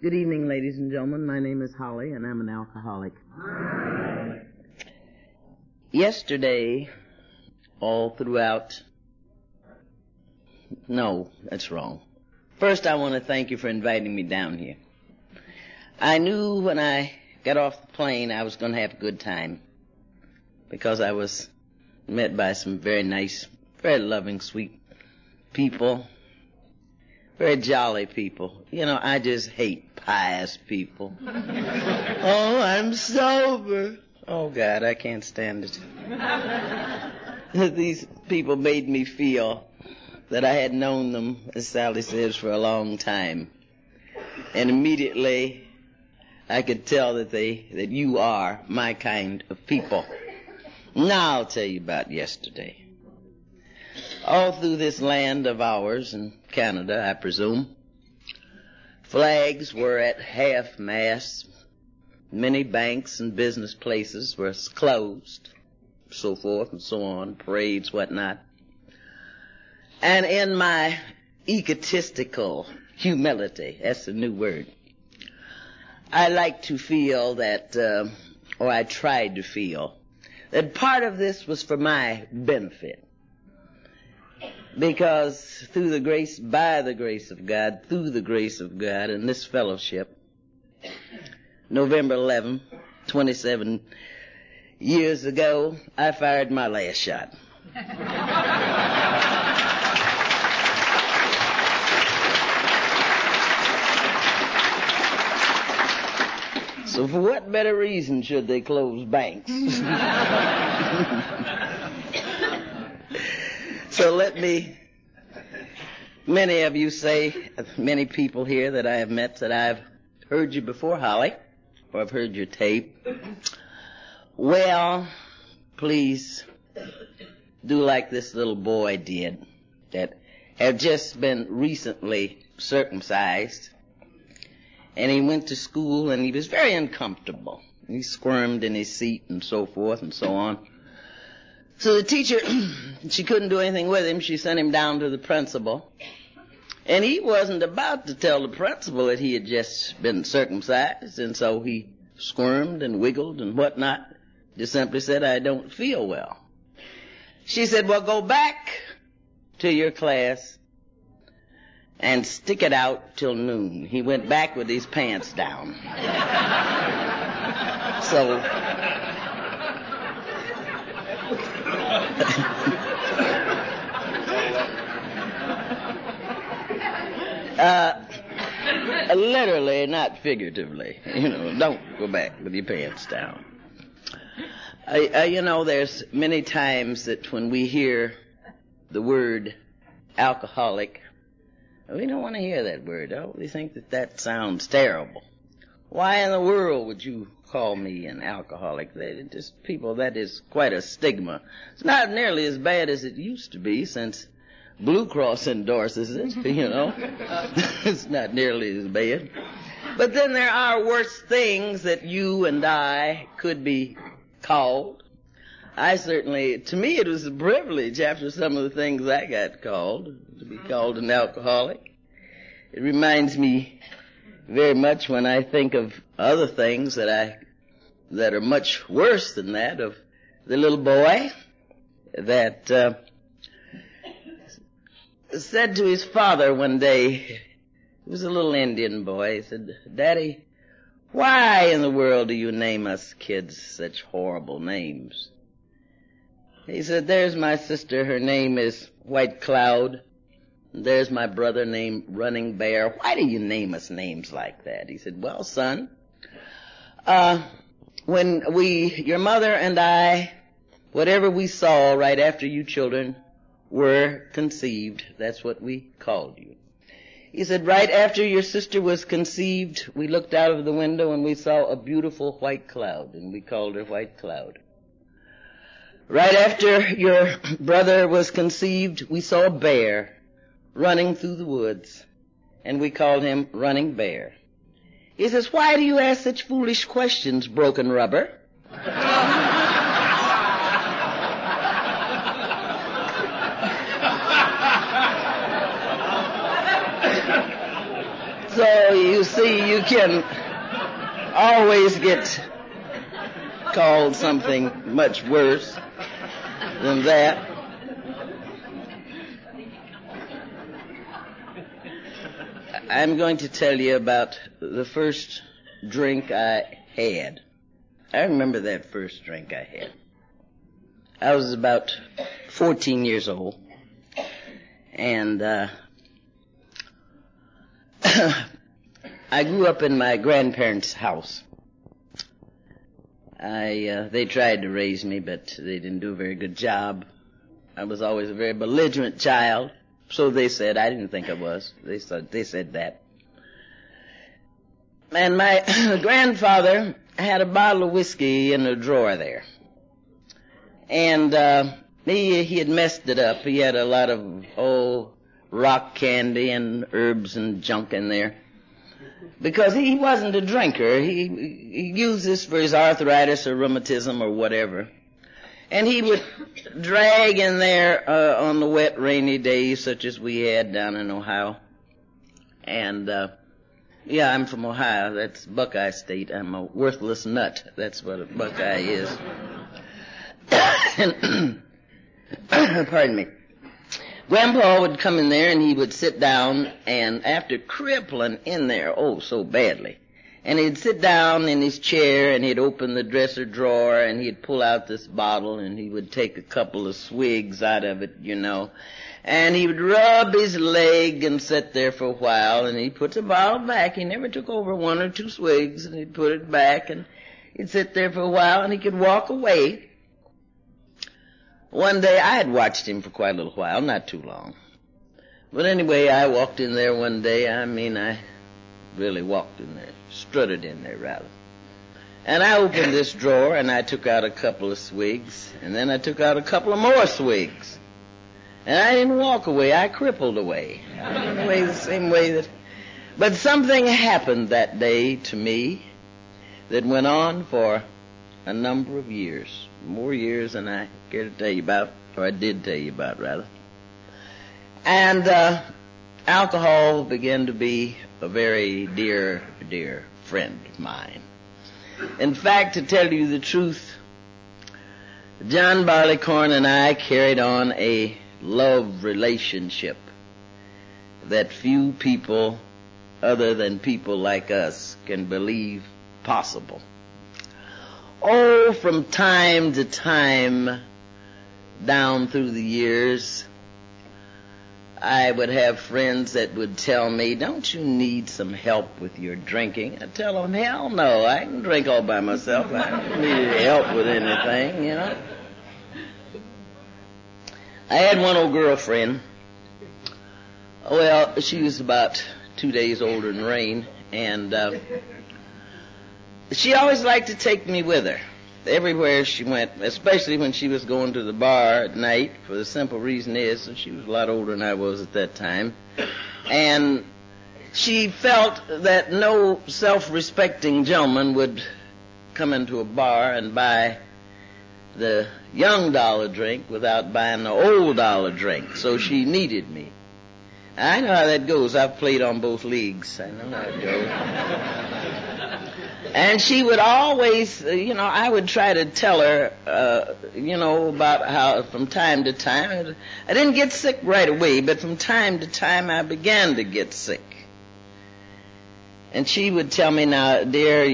Good evening, ladies and gentlemen. My name is Holly, and I'm an alcoholic. Yesterday, all throughout... No, that's wrong. First, I want to thank you for inviting me down here. I knew when I got off the plane I was going to have a good time because I was met by some very nice, very loving, sweet people, very jolly people. You know, I just hate pious people. Oh, I'm sober. Oh, God, I can't stand it. These people made me feel that I had known them, as Sally says, for a long time. And immediately I could tell that you are my kind of people. Now I'll tell you about yesterday. All through this land of ours in Canada, I presume, flags were at half-mast. Many banks and business places were closed, so forth and so on, parades, whatnot. And in my egotistical humility, that's a new word, I like to feel that, or I tried to feel, that part of this was for my benefit. Because by the grace of God, through the grace of God, in this fellowship, November 11, 27 years ago, I fired my last shot. So for what better reason should they close banks? So many of you say, many people here that I have met, that I've heard you before, Holly, or I've heard your tape. Well, please do like this little boy did that had just been recently circumcised. And he went to school, and he was very uncomfortable. He squirmed in his seat and so forth and so on. So the teacher, she couldn't do anything with him. She sent him down to the principal. And he wasn't about to tell the principal that he had just been circumcised, and so he squirmed and wiggled and whatnot. Just simply said, I don't feel well. She said, well, go back to your class and stick it out till noon. He went back with his pants down. So, literally, not figuratively. You know, don't go back with your pants down. You know, there's many times that when we hear the word alcoholic, we don't want to hear that word. We think that sounds terrible. Why in the world would you call me an alcoholic? That is quite a stigma. It's not nearly as bad as it used to be since Blue Cross endorses it, you know. It's not nearly as bad. But then there are worse things that you and I could be called. To me it was a privilege after some of the things I got called, to be called an alcoholic. It reminds me very much when I think of other things that are much worse than that, of the little boy that said to his father one day, he was a little Indian boy, he said, Daddy, why in the world do you name us kids such horrible names? He said, there's my sister, her name is White Cloud. There's my brother named Running Bear. Why do you name us names like that? He said, well, son, when your mother and I, whatever we saw right after you children were conceived, that's what we called you. He said, right after your sister was conceived, we looked out of the window and we saw a beautiful white cloud, and we called her White Cloud. Right after your brother was conceived, we saw a bear running through the woods, and we called him Running Bear. He says, why do you ask such foolish questions, broken rubber? So he you see, you can always get called something much worse than that. I'm going to tell you about the first drink I had. I remember that first drink I had. I was about 14 years old, and I grew up in my grandparents' house. They tried to raise me, but they didn't do a very good job. I was always a very belligerent child, so they said. I didn't think I was. They said that. And my grandfather had a bottle of whiskey in a drawer there. And he had messed it up. He had a lot of old rock candy and herbs and junk in there. Because he wasn't a drinker. He used this for his arthritis or rheumatism or whatever. And he would drag in there on the wet, rainy days such as we had down in Ohio. And, yeah, I'm from Ohio. That's Buckeye State. I'm a worthless nut. That's what a Buckeye is. Pardon me. Grandpa would come in there and he would sit down, and after crippling in there, oh, so badly, and he'd sit down in his chair and he'd open the dresser drawer and he'd pull out this bottle and he would take a couple of swigs out of it, you know, and he would rub his leg and sit there for a while, and he'd put the bottle back. He never took over one or two swigs, and he'd put it back, and he'd sit there for a while, and he could walk away. One day, I had watched him for quite a little while, not too long. But anyway, I walked in there one day. I mean, I really walked in there, strutted in there, rather. And I opened this drawer, and I took out a couple of swigs, and then I took out a couple of more swigs. And I didn't walk away, I crippled away. I went away the same way that... But something happened that day to me that went on for a number of years. More years than I care to tell you about, or I did tell you about, rather. And alcohol began to be a very dear, dear friend of mine. In fact, to tell you the truth, John Barleycorn and I carried on a love relationship that few people other than people like us can believe possible. Oh, from time to time, down through the years, I would have friends that would tell me, don't you need some help with your drinking? I'd tell them, hell no, I can drink all by myself. I don't need any help with anything, you know. I had one old girlfriend. Well, she was about 2 days older than Rain, and she always liked to take me with her everywhere she went, especially when she was going to the bar at night, for the simple reason is that she was a lot older than I was at that time. And she felt that no self-respecting gentleman would come into a bar and buy the young dollar drink without buying the old dollar drink. So she needed me. I know how that goes. I've played on both leagues. I know how it goes. And she would always, I would try to tell her, about how from time to time, I didn't get sick right away, but from time to time I began to get sick. And she would tell me, now, dear,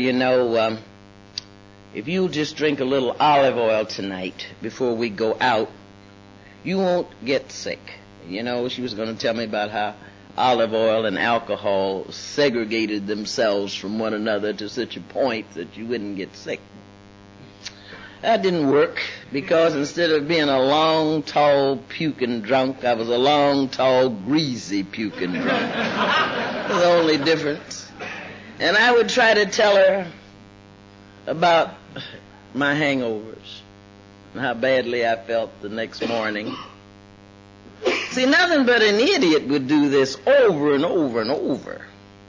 if you'll just drink a little olive oil tonight before we go out, you won't get sick. She was going to tell me about how olive oil and alcohol segregated themselves from one another to such a point that you wouldn't get sick. That didn't work, because instead of being a long, tall, puking drunk, I was a long, tall, greasy puking drunk. That's the only difference. And I would try to tell her about my hangovers and how badly I felt the next morning. See, nothing but an idiot would do this over and over and over.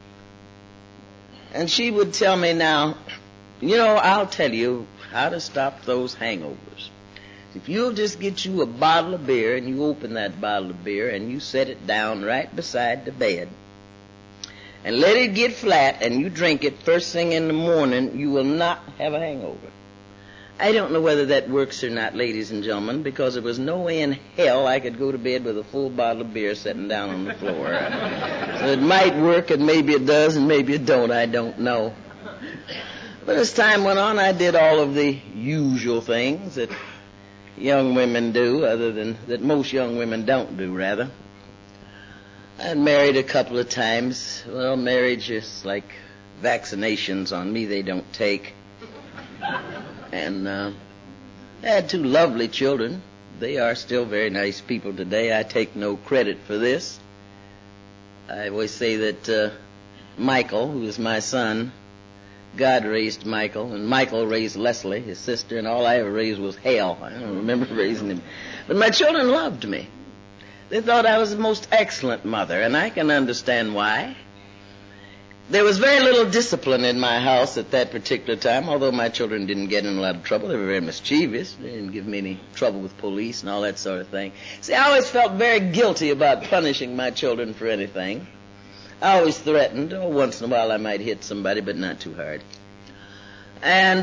And she would tell me, now, I'll tell you how to stop those hangovers. If you'll just get you a bottle of beer, and you open that bottle of beer and you set it down right beside the bed, and let it get flat and you drink it first thing in the morning, you will not have a hangover. I don't know whether that works or not, ladies and gentlemen, because there was no way in hell I could go to bed with a full bottle of beer sitting down on the floor. So it might work, and maybe it does, and maybe it don't. I don't know. But as time went on, I did all of the usual things that young women do, that most young women don't do, rather. I married a couple of times. Well, marriage is like vaccinations. On me, they don't take. And I had 2 lovely children. They are still very nice people today. I take no credit for this. I always say that Michael, who is my son, God raised Michael, and Michael raised Leslie, his sister, and all I ever raised was hell. I don't remember raising him. But my children loved me. They thought I was the most excellent mother, and I can understand why. There was very little discipline in my house at that particular time, although my children didn't get in a lot of trouble. They were very mischievous. They didn't give me any trouble with police and all that sort of thing. See, I always felt very guilty about punishing my children for anything. I always threatened. Once in a while I might hit somebody, but not too hard. And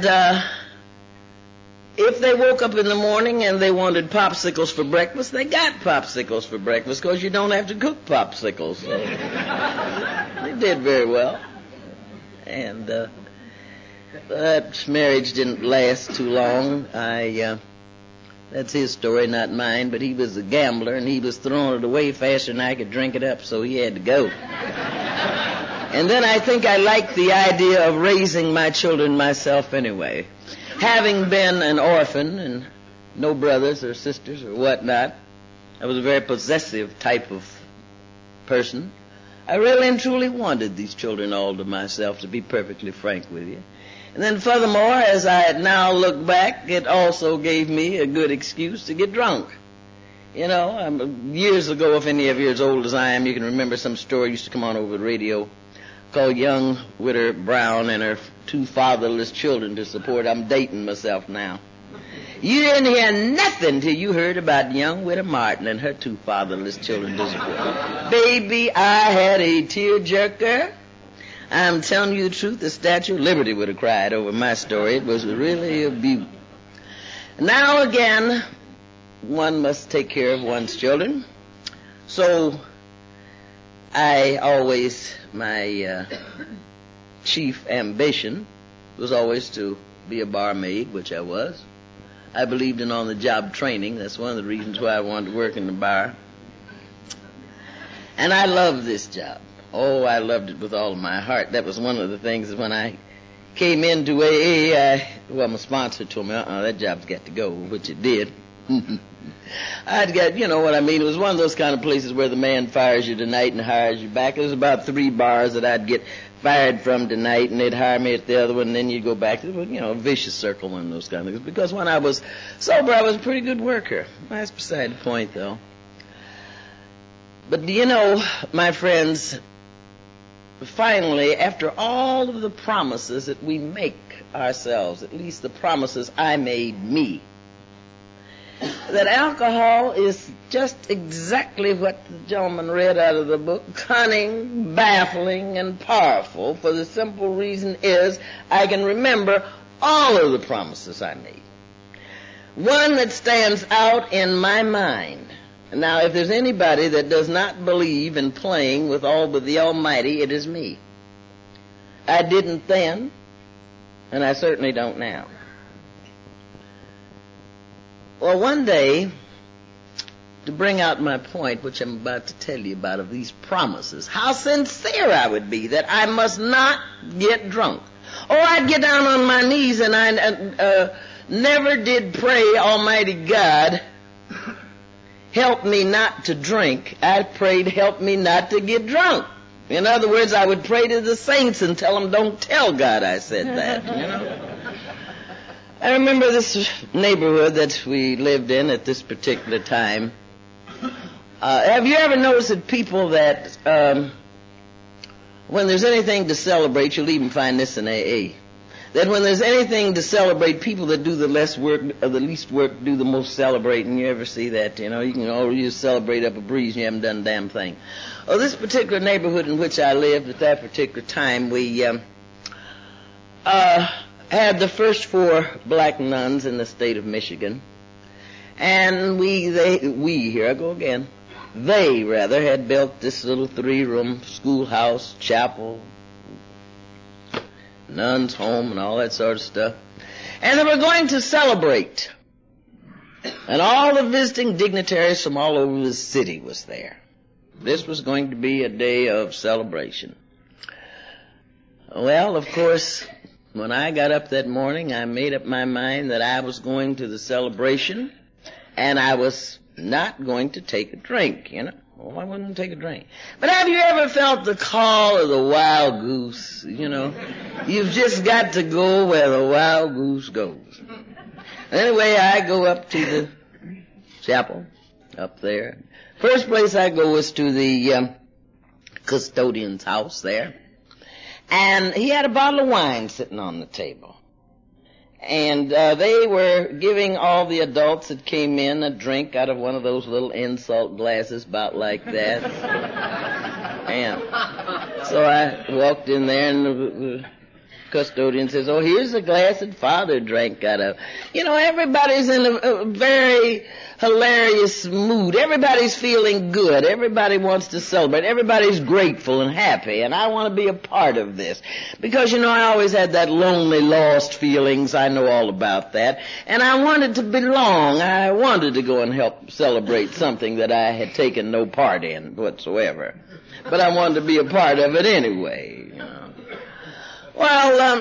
if they woke up in the morning and they wanted popsicles for breakfast, they got popsicles for breakfast because you don't have to cook popsicles. So they did very well. And that marriage didn't last too long. That's his story, not mine, but he was a gambler and he was throwing it away faster than I could drink it up, so he had to go. And then I think I liked the idea of raising my children myself anyway. Having been an orphan and no brothers or sisters or whatnot, I was a very possessive type of person. I really and truly wanted these children all to myself, to be perfectly frank with you. And then furthermore, as I now look back, it also gave me a good excuse to get drunk. You know, years ago, if any of you are as old as I am, you can remember some story used to come on over the radio called Young Widow Brown and her 2 fatherless children to support. I'm dating myself now. You didn't hear nothing till you heard about young Widow Martin and her 2 fatherless children to support. Baby, I had a tearjerker. I'm telling you the truth, the Statue of Liberty would have cried over my story. It was really a beaut. Now again, one must take care of one's children. So my chief ambition was always to be a barmaid, which I was. I believed in on-the-job training. That's one of the reasons why I wanted to work in the bar. And I loved this job. Oh, I loved it with all of my heart. That was one of the things that when I came into AA, my sponsor told me, that job's got to go, which it did. I'd got, you know what I mean, it was one of those kind of places where the man fires you tonight and hires you back. There was about 3 bars that I'd get fired from tonight, and they'd hire me at the other one, and then you'd go back. It was, a vicious circle, one of those kind of things. Because when I was sober, I was a pretty good worker. That's beside the point, though. But my friends, finally, after all of the promises that we make ourselves, at least the promises I made me, that alcohol is just exactly what the gentleman read out of the book, cunning, baffling, and powerful, for the simple reason is I can remember all of the promises I made. One that stands out in my mind. Now, if there's anybody that does not believe in playing with all but the Almighty, it is me. I didn't then, and I certainly don't now. Well, one day, to bring out my point, which I'm about to tell you about, of these promises, how sincere I would be that I must not get drunk. Or I'd get down on my knees and I never did pray, Almighty God, help me not to drink. I prayed, help me not to get drunk. In other words, I would pray to the saints and tell them, don't tell God I said that, I remember this neighborhood that we lived in at this particular time. Have you ever noticed that people that, when there's anything to celebrate, you'll even find this in AA, that when there's anything to celebrate, people that do the least work do the most celebrating. You ever see that? You know, you can always celebrate up a breeze and you haven't done a damn thing. Well, this particular neighborhood in which I lived at that particular time, we had the first 4 black nuns in the state of Michigan. And here I go again. They had built this little 3-room schoolhouse, chapel, nuns' home, and all that sort of stuff. And they were going to celebrate. And all the visiting dignitaries from all over the city was there. This was going to be a day of celebration. Well, of course, when I got up that morning, I made up my mind that I was going to the celebration, and I was not going to take a drink, you know. Well, I wouldn't take a drink. But have you ever felt the call of the wild goose? You know, you've just got to go where the wild goose goes. Anyway, I go up to the chapel up there. First place I go is to the custodian's house there. And he had a bottle of wine sitting on the table. And they were giving all the adults that came in a drink out of one of those little insult glasses about like that. And so I walked in there, and the custodian says, "Oh, here's a glass that Father drank out of." You know, everybody's in a very hilarious mood. Everybody's feeling good. Everybody wants to celebrate. Everybody's grateful and happy, and I want to be a part of this. Because, you know, I always had that lonely, lost feelings. I know all about that. And I wanted to belong. I wanted to go and help celebrate something that I had taken no part in whatsoever. But I wanted to be a part of it anyway, you know. Well,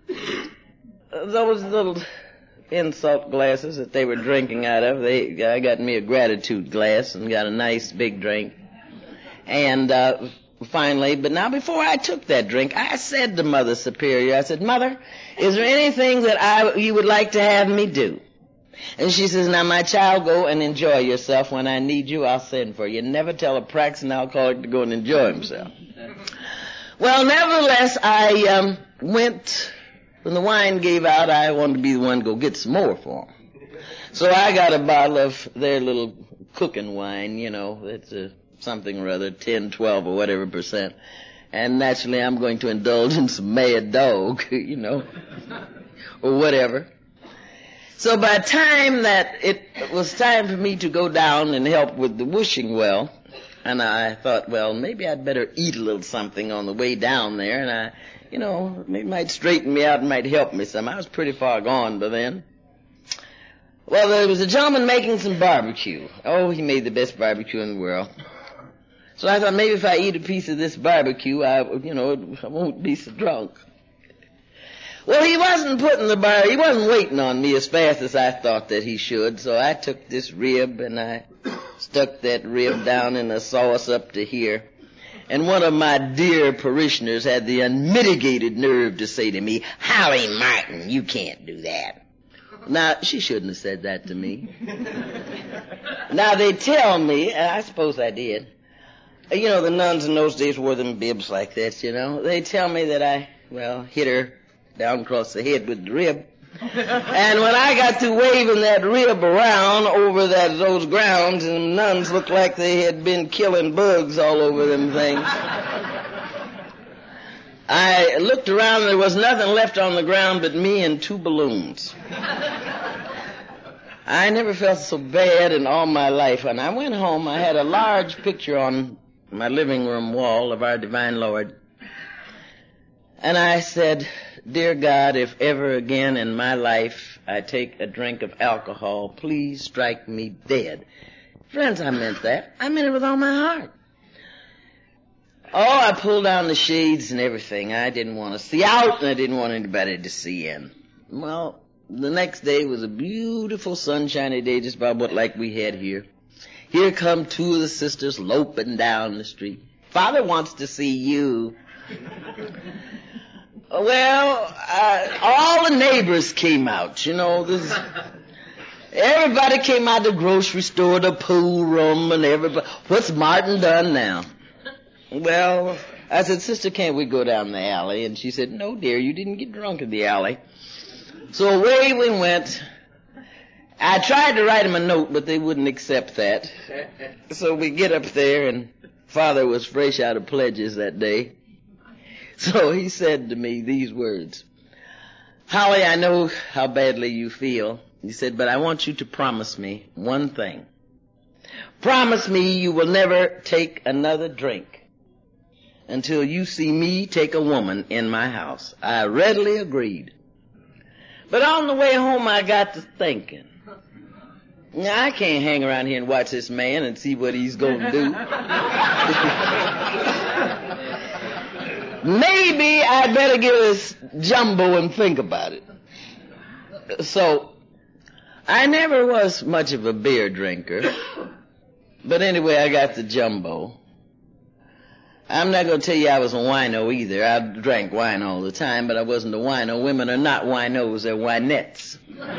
those little insult glasses that they were drinking out of, I got me a gratitude glass and got a nice big drink. And finally, but now before I took that drink, I said to Mother Superior, I said, "Mother, is there anything that you would like to have me do?" And she says, "Now, my child, go and enjoy yourself. When I need you, I'll send for you. Never tell a practicing alcoholic to go and enjoy himself." Well, nevertheless, I went, when the wine gave out, I wanted to be the one to go get some more for them. So I got a bottle of their little cooking wine, you know, it's something or other, 10, 12, or whatever percent. And naturally, I'm going to indulge in some Mad Dog, you know, or whatever. So by the time that it was time for me to go down and help with the wishing well, and I thought, well, maybe I'd better eat a little something on the way down there, and I, you know, maybe it might straighten me out and might help me some. I was pretty far gone by then. Well, there was a gentleman making some barbecue. Oh, he made the best barbecue in the world. So I thought maybe if I eat a piece of this barbecue, I won't be so drunk. Well, he wasn't he wasn't waiting on me as fast as I thought that he should, so I took this rib and I stuck that rib down in a sauce up to here. And one of my dear parishioners had the unmitigated nerve to say to me, "Holly Martin, you can't do that." Now, she shouldn't have said that to me. Now, they tell me, and I suppose I did, you know, the nuns in those days wore them bibs like this, you know. They tell me that I hit her down across the head with the rib. And when I got to waving that rib around over those grounds, and the nuns looked like they had been killing bugs all over them things. I looked around, and there was nothing left on the ground but me and 2 balloons. I never felt so bad in all my life. When I went home, I had a large picture on my living room wall of our Divine Lord. And I said, "Dear God, if ever again in my life I take a drink of alcohol, please strike me dead." Friends, I meant that. I meant it with all my heart. Oh, I pulled down the shades and everything. I didn't want to see out, and I didn't want anybody to see in. Well, the next day was a beautiful sunshiny day, just about like we had here. Here come 2 of the sisters loping down the street. "Father wants to see you." Well, all the neighbors came out, you know. Everybody came out of the grocery store, the pool room, and everybody. "What's Martin done now?" Well, I said, "Sister, can't we go down the alley?" And she said, "No, dear, you didn't get drunk in the alley." So away we went. I tried to write him a note, but they wouldn't accept that. So we get up there, and Father was fresh out of pledges that day. So he said to me these words, "Holly, I know how badly you feel." He said, "But I want you to promise me one thing. Promise me you will never take another drink until you see me take a woman in my house." I readily agreed. But on the way home, I got to thinking, I can't hang around here and watch this man and see what he's going to do. Maybe I better get this jumbo and think about it. So I never was much of a beer drinker, but anyway, I got the jumbo. I'm not going to tell you I was a wino either. I drank wine all the time, but I wasn't a wino. Women are not winos, they're winettes.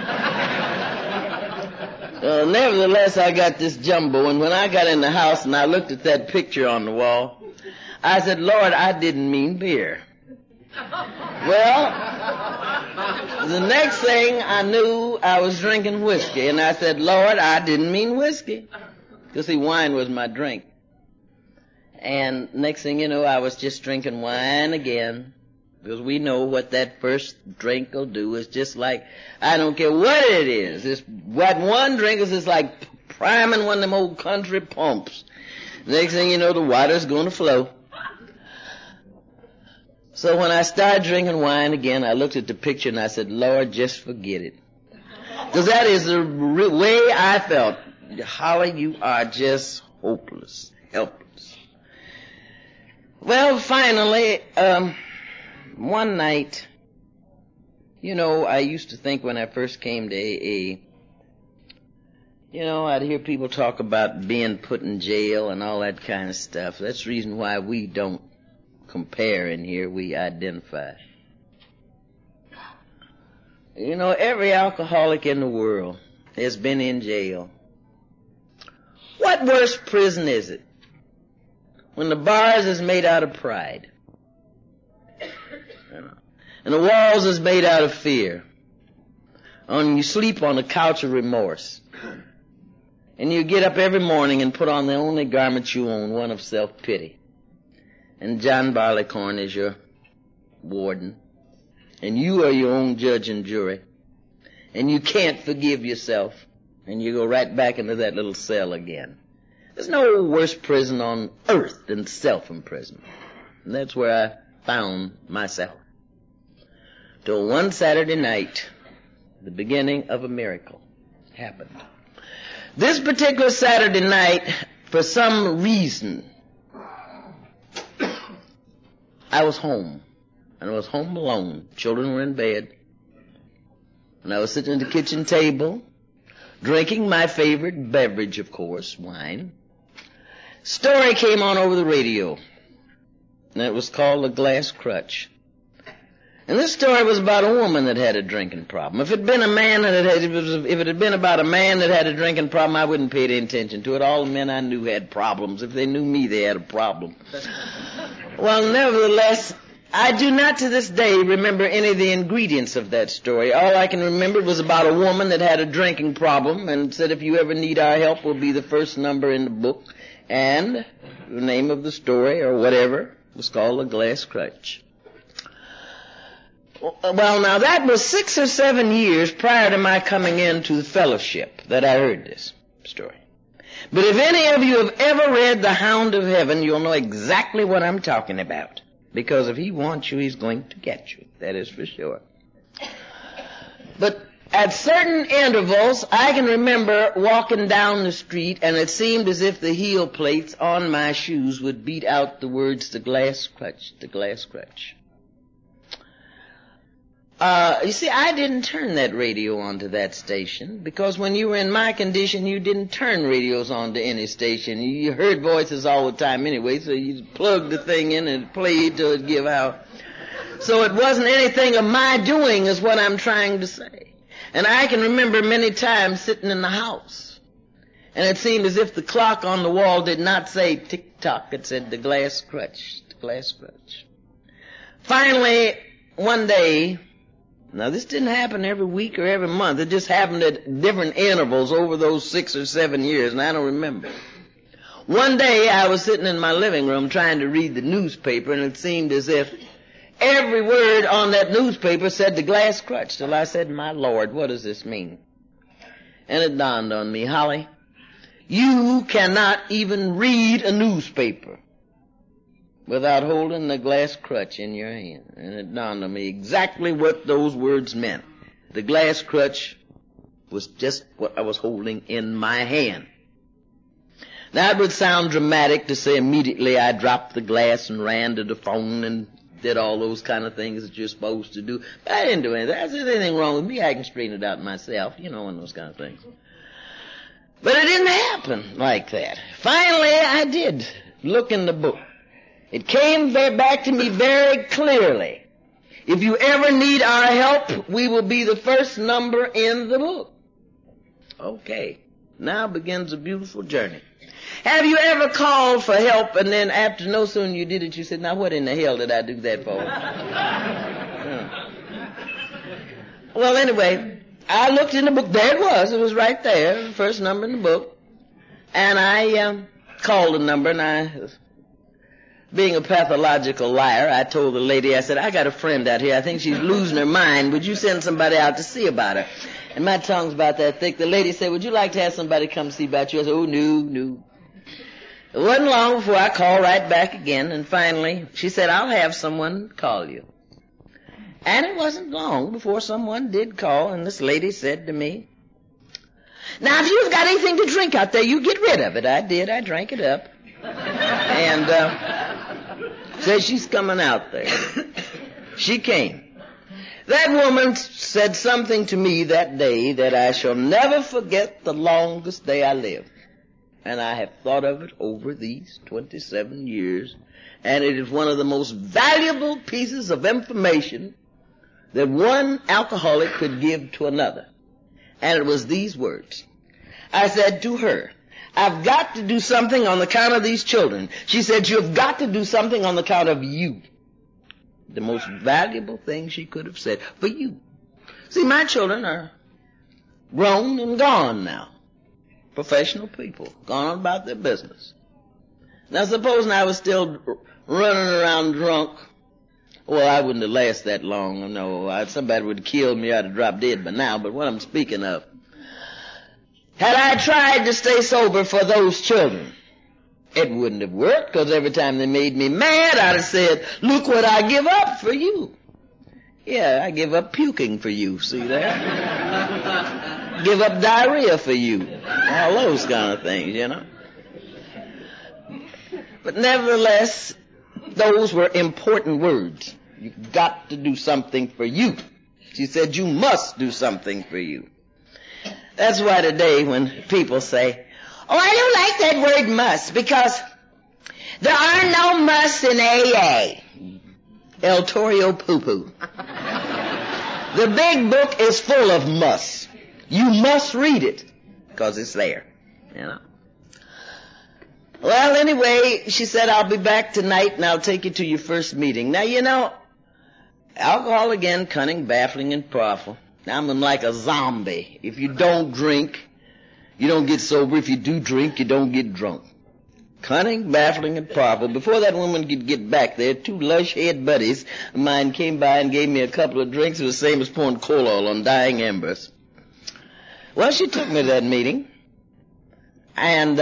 Nevertheless, I got this jumbo, and when I got in the house and I looked at that picture on the wall, I said, "Lord, I didn't mean beer." Well, the next thing I knew, I was drinking whiskey, and I said, "Lord, I didn't mean whiskey." Because, see, wine was my drink. And next thing you know, I was just drinking wine again. Because we know what that first drink will do. It's just like, I don't care what it is. It's what one drink is, it's like priming one of them old country pumps. Next thing you know, the water's going to flow. So when I started drinking wine again, I looked at the picture and I said, "Lord, just forget it." Because that is the way I felt. Holly, you are just hopeless, helpless. Well, finally, one night, I used to think when I first came to AA, I'd hear people talk about being put in jail and all that kind of stuff. That's the reason why we don't compare in here, we identify. Every alcoholic in the world has been in jail. What worse prison is it? When the bars is made out of pride, and the walls is made out of fear, and you sleep on a couch of remorse, and you get up every morning and put on the only garment you own, one of self-pity, and John Barleycorn is your warden, and you are your own judge and jury, and you can't forgive yourself, and you go right back into that little cell again. There's no worse prison on earth than self-imprisonment. And that's where I found myself. Till one Saturday night, the beginning of a miracle happened. This particular Saturday night, for some reason, I was home. And I was home alone. Children were in bed. And I was sitting at the kitchen table, drinking my favorite beverage, of course, wine. Story came on over the radio, and it was called The Glass Crutch. And this story was about a woman that had a drinking problem. If it had been a man if it had been about a man that had a drinking problem, I wouldn't pay any attention to it. All the men I knew had problems. If they knew me, they had a problem. Well, nevertheless, I do not to this day remember any of the ingredients of that story. All I can remember was about a woman that had a drinking problem and said, "If you ever need our help, we'll be the first number in the book." And the name of the story, or whatever, was called The Glass Crutch. Well, now that was 6 or 7 years prior to my coming into the fellowship that I heard this story. But if any of you have ever read The Hound of Heaven, you'll know exactly what I'm talking about. Because if he wants you, he's going to get you. That is for sure. But at certain intervals, I can remember walking down the street, and it seemed as if the heel plates on my shoes would beat out the words, "The Glass Crutch, the Glass Crutch." You see, I didn't turn that radio onto that station, because when you were in my condition, you didn't turn radios onto any station. You heard voices all the time anyway, so you plugged the thing in and it played till it give out. So it wasn't anything of my doing, is what I'm trying to say. And I can remember many times sitting in the house And it seemed as if the clock on the wall did not say tick-tock. It said the glass crutch, the glass crutch. Finally, one day, now this didn't happen every week or every month. It just happened at different intervals over those 6 or 7 years, and I don't remember. One day I was sitting in my living room trying to read the newspaper, and it seemed as if every word on that newspaper said the glass crutch, till I said, my Lord, what does this mean? And it dawned on me, Holly, you cannot even read a newspaper without holding the glass crutch in your hand. And it dawned on me exactly what those words meant. The glass crutch was just what I was holding in my hand. Now, it would sound dramatic to say immediately I dropped the glass and ran to the phone and did all those kind of things that you're supposed to do. But I didn't do anything. If there's anything wrong with me, I can straighten it out myself, and those kind of things. But it didn't happen like that. Finally, I did look in the book. It came back to me very clearly. If you ever need our help, we will be the first number in the book. Okay, now begins a beautiful journey. Have you ever called for help and then after no sooner you did it, you said, now what in the hell did I do that for? Well, anyway, I looked in the book. There it was. It was right there, the first number in the book. And I called the number, and being a pathological liar, I told the lady, I said, I got a friend out here. I think she's losing her mind. Would you send somebody out to see about her? And my tongue's about that thick. The lady said, would you like to have somebody come see about you? I said, oh, no. It wasn't long before I called right back again, and finally she said, I'll have someone call you. And it wasn't long before someone did call, and this lady said to me, now if you've got anything to drink out there, you get rid of it. I did. I drank it up. And said she's coming out there. She came. That woman said something to me that day that I shall never forget the longest day I lived. And I have thought of it over these 27 years. And it is one of the most valuable pieces of information that one alcoholic could give to another. And it was these words. I said to her, I've got to do something on account of these children. She said, you've got to do something on account of you. The most valuable thing she could have said, for you. See, my children are grown and gone now. Professional people, gone about their business. Now, supposing I was still running around drunk, well, I wouldn't have lasted that long. No, somebody would have killed me. I'd have dropped dead by now. But what I'm speaking of, had I tried to stay sober for those children, it wouldn't have worked, because every time they made me mad, I'd have said, look what I give up for you. Yeah, I give up puking for you, see there? Give up diarrhea for you. All those kind of things, But nevertheless, those were important words. You've got to do something for you. She said, you must do something for you. That's why today when people say, oh, I don't like that word must, because there are no musts in AA. El Torio poo-poo. The big book is full of musts. You must read it, because it's there, Well, anyway, she said, I'll be back tonight and I'll take you to your first meeting. Now, alcohol again, cunning, baffling, and powerful. Now, I'm like a zombie. If you don't drink, you don't get sober. If you do drink, you don't get drunk. Cunning, baffling, and powerful. Before that woman could get back there, 2 lush-haired buddies of mine came by and gave me a couple of drinks. It was the same as pouring coal oil on dying embers. Well, she took me to that meeting, and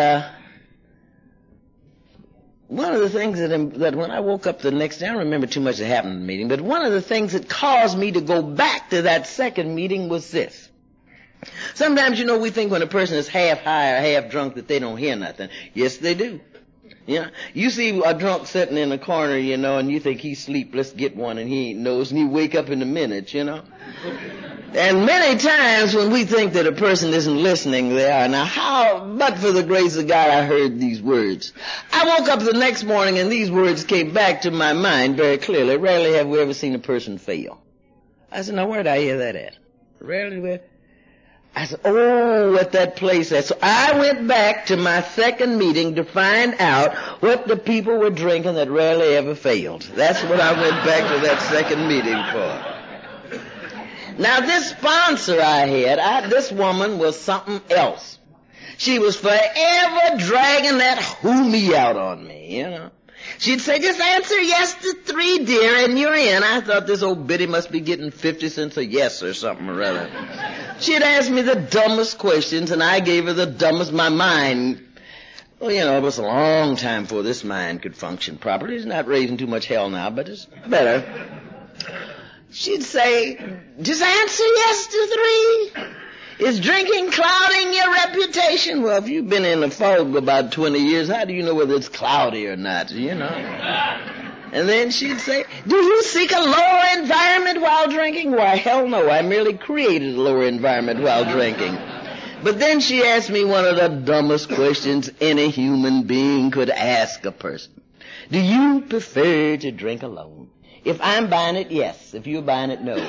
one of the things that when I woke up the next day, I don't remember too much that happened in the meeting, but one of the things that caused me to go back to that second meeting was this. Sometimes, we think when a person is half high or half drunk that they don't hear nothing. Yes, they do. You see a drunk sitting in a corner, and you think he's asleep, let's get one, and he ain't knows, and he wake up in a minute, And many times when we think that a person isn't listening, they are. Now, but for the grace of God, I heard these words. I woke up the next morning and these words came back to my mind very clearly. Rarely have we ever seen a person fail. I said, now where did I hear that at? Rarely. I said, oh, at that place. So I went back to my second meeting to find out what the people were drinking that rarely ever failed. That's what I went back to that second meeting for. Now, this sponsor I had, this woman was something else. She was forever dragging that who me out on me, you know. She'd say, just answer yes to 3, dear, and you're in. I thought this old biddy must be getting 50 cents a yes or something or other. She'd ask me the dumbest questions, and I gave her the dumbest. My mind, well, you know, it was a long time before this mind could function properly. It's not raising too much hell now, but it's better. She'd say, just answer yes to 3. Is drinking clouding your reputation? Well, if you've been in the fog about 20 years, how do you know whether it's cloudy or not, you know? And then she'd say, do you seek a lower environment while drinking? Why, hell no, I merely created a lower environment while drinking. But then she asked me one of the dumbest questions any human being could ask a person. Do you prefer to drink alone? If I'm buying it, yes. If you're buying it, no.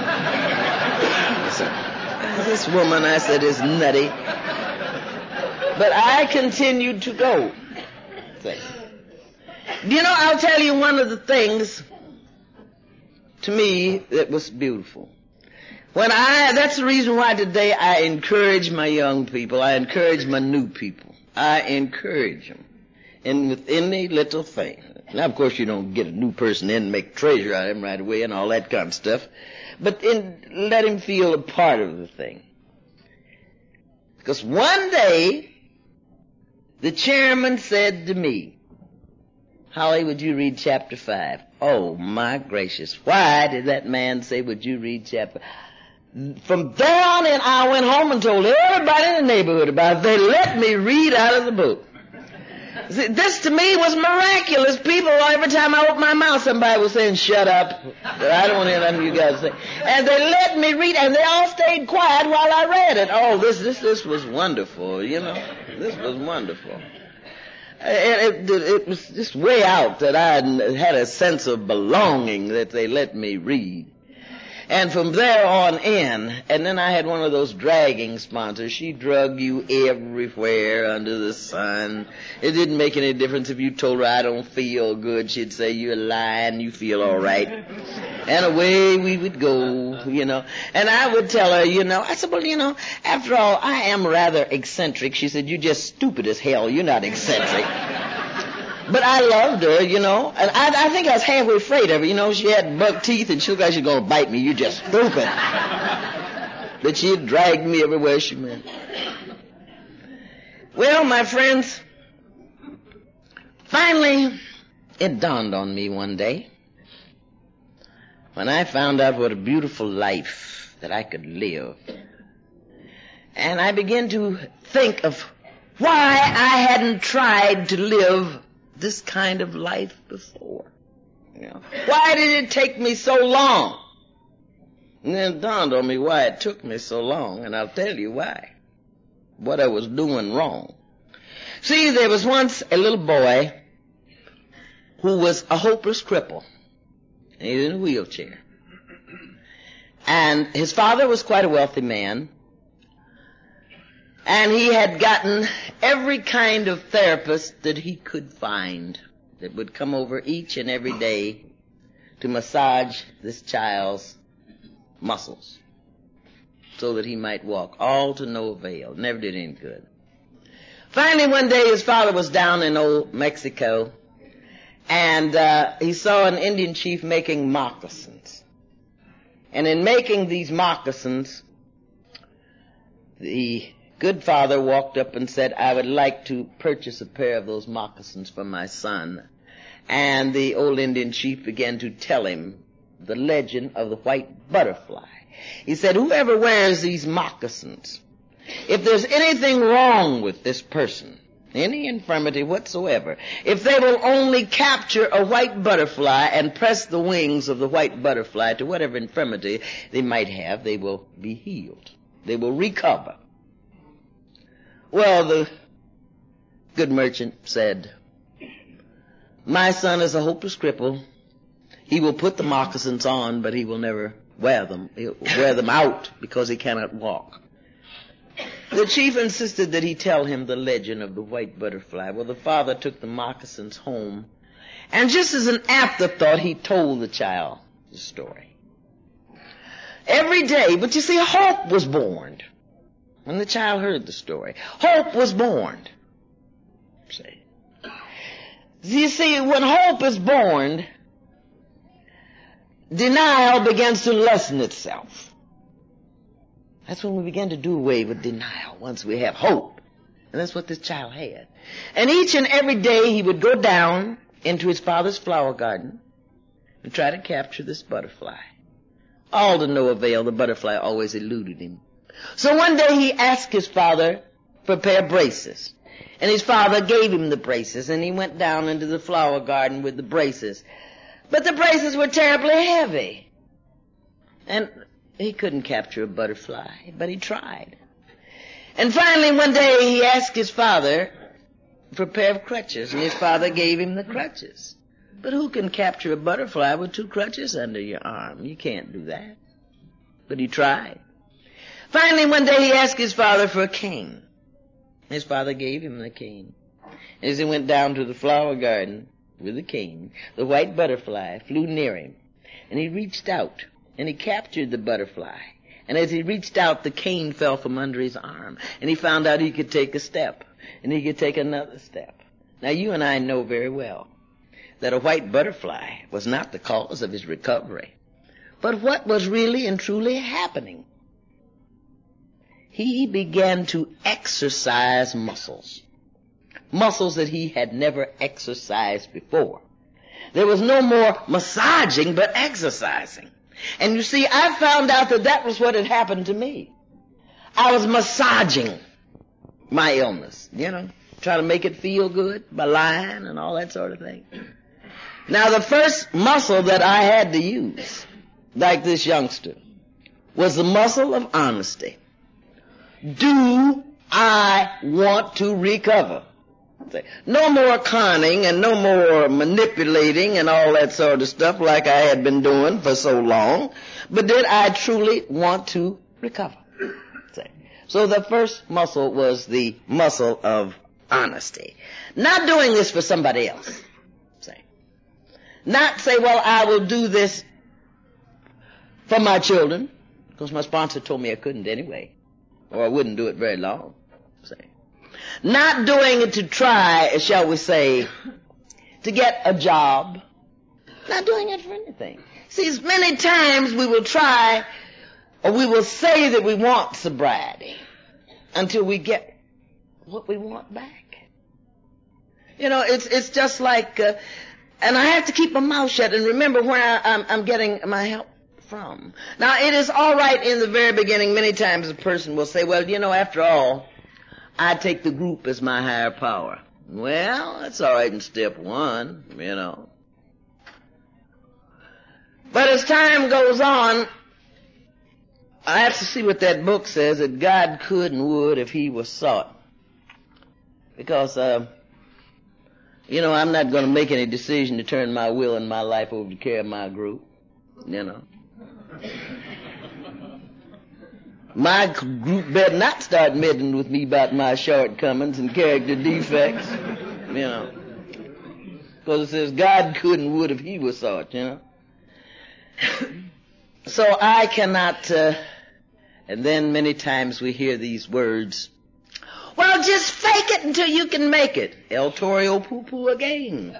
This woman, I said, is nutty. But I continued to go. You know, I'll tell you one of the things to me that was beautiful. That's the reason why today I encourage my young people. I encourage my new people. I encourage them with any little thing. Now, of course, you don't get a new person in and make treasure out of him right away and all that kind of stuff. But let him feel a part of the thing. Because one day, the chairman said to me, Holly, would you read chapter 5? Oh, my gracious. Why did that man say, would you read chapter 5? From there on in, I went home and told everybody in the neighborhood about it. They let me read out of the book. See, this to me was miraculous. People, every time I opened my mouth, somebody was saying, shut up. I don't want to hear nothing you guys say. And they let me read, and they all stayed quiet while I read it. Oh, this was wonderful, you know. This was wonderful. It was just way out that I had a sense of belonging that they let me read. And from there on in, and then I had one of those dragging sponsors. She drug you everywhere under the sun. It didn't make any difference if you told her I don't feel good. She'd say, you're lying, you feel all right. And away we would go, you know. And I would tell her, you know, I said, well, you know, after all, I am rather eccentric. She said, you're just stupid as hell. You're not eccentric. But I loved her, you know, and I think I was halfway afraid of her. You know, she had buck teeth, and she looked like she was going to bite me. You're just stupid. But she had dragged me everywhere she went. Well, my friends, finally, it dawned on me one day when I found out what a beautiful life that I could live. And I began to think of why I hadn't tried to live this kind of life before. You know, why did it take me so long? And then it dawned on me why it took me so long, and I'll tell you why. What I was doing wrong. See, there was once a little boy who was a hopeless cripple. And he was in a wheelchair. And his father was quite a wealthy man. And he had gotten every kind of therapist that he could find that would come over each and every day to massage this child's muscles so that he might walk, all to no avail. Never did any good. Finally, one day his father was down in old Mexico, and he saw an Indian chief making moccasins. And in making these moccasins, the good father walked up and said, I would like to purchase a pair of those moccasins for my son. And the old Indian chief began to tell him the legend of the white butterfly. He said, whoever wears these moccasins, if there's anything wrong with this person, any infirmity whatsoever, if they will only capture a white butterfly and press the wings of the white butterfly to whatever infirmity they might have, they will be healed. They will recover. Well, the good merchant said, my son is a hopeless cripple. He will put the moccasins on, but he will never wear them. He'll wear them out because he cannot walk. The chief insisted that he tell him the legend of the white butterfly. Well, the father took the moccasins home, and just as an afterthought, he told the child the story. Every day, but you see, hope was born when the child heard the story. Hope was born. See? You see, when hope is born, denial begins to lessen itself. That's when we begin to do away with denial, once we have hope. And that's what this child had. And each and every day he would go down into his father's flower garden and try to capture this butterfly. All to no avail, the butterfly always eluded him. So one day he asked his father for a pair of braces. And his father gave him the braces, and he went down into the flower garden with the braces. But the braces were terribly heavy. And he couldn't capture a butterfly, but he tried. And finally one day he asked his father for a pair of crutches, and his father gave him the crutches. But who can capture a butterfly with 2 crutches under your arm? You can't do that. But he tried. Finally one day he asked his father for a cane. His father gave him the cane. As he went down to the flower garden with the cane, the white butterfly flew near him, and he reached out, and he captured the butterfly. And as he reached out, the cane fell from under his arm, and he found out he could take a step, and he could take another step. Now you and I know very well that a white butterfly was not the cause of his recovery, but what was really and truly happening. He began to exercise muscles that he had never exercised before. There was no more massaging, but exercising. And you see, I found out that that was what had happened to me. I was massaging my illness, trying to make it feel good by lying and all that sort of thing. Now, the first muscle that I had to use, like this youngster, was the muscle of honesty. Do I want to recover? No more conning and no more manipulating and all that sort of stuff like I had been doing for so long. But did I truly want to recover? So the first muscle was the muscle of honesty. Not doing this for somebody else. Not say, well, I will do this for my children, because my sponsor told me I couldn't anyway, or I wouldn't do it very long. Not doing it to try, shall we say, to get a job. Not doing it for anything. See, many times we will try, or we will say that we want sobriety until we get what we want back. It's just like, and I have to keep my mouth shut and remember where I'm getting my help from. Now, it is all right in the very beginning. Many times a person will say, well, after all, I take the group as my higher power. Well, that's all right in step 1, But as time goes on, I have to see what that book says, that God could and would if he was sought. Because, I'm not going to make any decision to turn my will and my life over to care of my group, My group better not start meddling with me about my shortcomings and character defects, Because it says God could and would if he was sought, So I cannot, and then many times we hear these words, well, just fake it until you can make it. El Torio poo-poo again.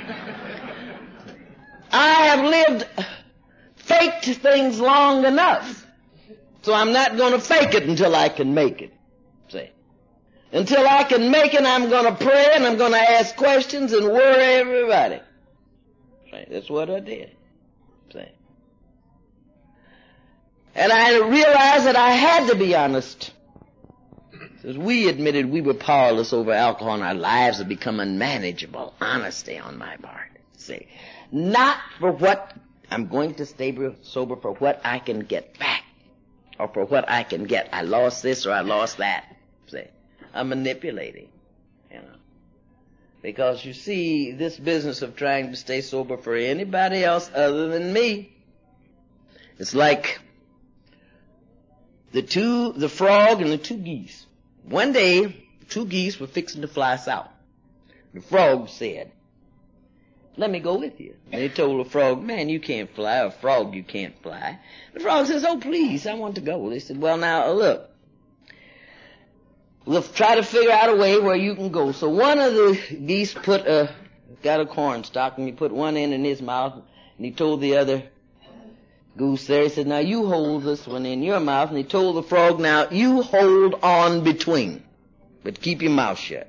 I have lived faked things long enough. So I'm not going to fake it until I can make it. See? Until I can make it, I'm going to pray and I'm going to ask questions and worry everybody. See? That's what I did. See? And I realized that I had to be honest. As we admitted we were powerless over alcohol and our lives had become unmanageable. Honesty on my part. See? Not for what I'm going to stay sober for what I can get back. Or for what I can get. I lost this or I lost that. See, I'm manipulating, Because you see, this business of trying to stay sober for anybody else other than me, it's like the frog and the 2 geese. One day, 2 geese were fixing to fly south. The frog said, "Let me go with you." They told the frog, "Man, you can't fly. A frog, you can't fly." The frog says, "Oh, please, I want to go." They said, "Well, now, look, we'll try to figure out a way where you can go." So one of the geese got a cornstalk, and he put one end in his mouth, and he told the other goose there, he said, "Now you hold this one in your mouth." And he told the frog, "Now you hold on between, but keep your mouth shut."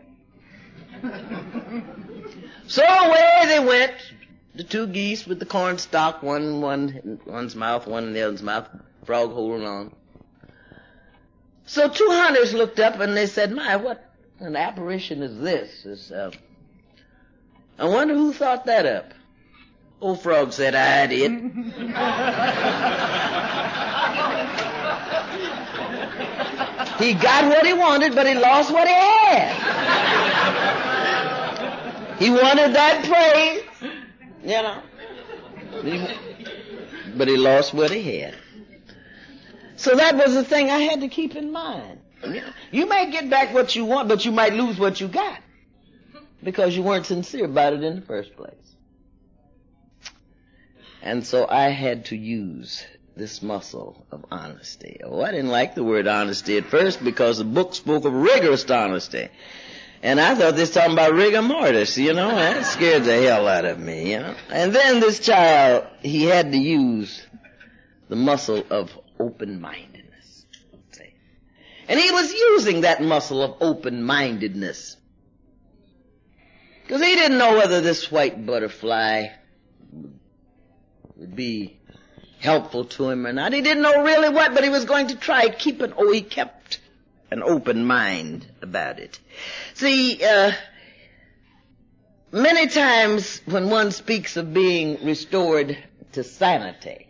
So away they went, the 2 geese with the cornstalk, one in one's mouth, one in the other's mouth, frog holding on. So 2 hunters looked up and they said, "My, what an apparition is this? I wonder who thought that up." Old frog said, "I did." He got what he wanted, but he lost what he had. He wanted that praise, you know, but he lost what he had. So that was the thing I had to keep in mind. You may get back what you want, but you might lose what you got because you weren't sincere about it in the first place. And so I had to use this muscle of honesty. Oh, I didn't like the word honesty at first because the book spoke of rigorous honesty. And I thought this was talking about rigor mortis, you know. That scared the hell out of me, you know. And then this child, he had to use the muscle of open-mindedness. See? And he was using that muscle of open-mindedness because he didn't know whether this white butterfly would be helpful to him or not. He didn't know really what, but he was going to try. He kept an open mind about it. See, many times when one speaks of being restored to sanity,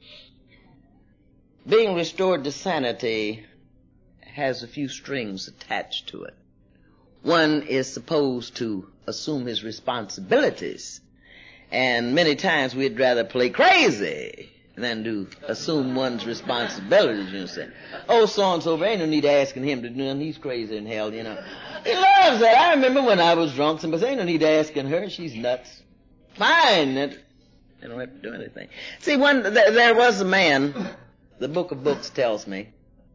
being restored to sanity has a few strings attached to it. One is supposed to assume his responsibilities, and many times we'd rather play crazy than to assume one's responsibilities. You know, say, "Oh, so-and-so, there ain't no need asking him to do nothing. He's crazy in hell, you know." He loves that. I remember when I was drunk, somebody said, "Ain't no need asking her. She's nuts." Fine. They don't have to do anything. See, there was a man, the Book of Books tells me,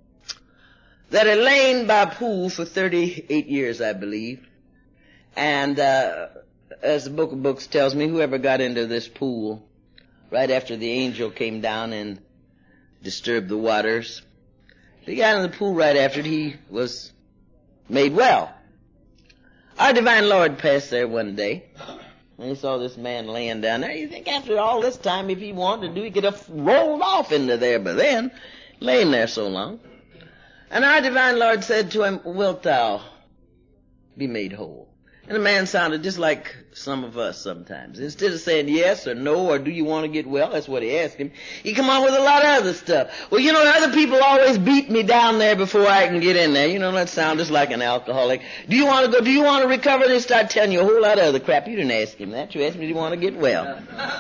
that had lain by a pool for 38 years, I believe. And as the Book of Books tells me, whoever got into this pool right after the angel came down and disturbed the waters, if he got in the pool right after it, he was made well. Our divine Lord passed there one day, and he saw this man laying down there. You think after all this time, if he wanted to do, he could have rolled off into there, but then, laying there so long. And our divine Lord said to him, "Wilt thou be made whole?" And the man sounded just like some of us sometimes. Instead of saying yes or no or do you want to get well, that's what he asked him, he come on with a lot of other stuff. "Well, you know, other people always beat me down there before I can get in there." You know, that sounds just like an alcoholic. "Do you want to go? Do you want to recover?" They start telling you a whole lot of other crap. You didn't ask him that. You asked him, "Do you want to get well?"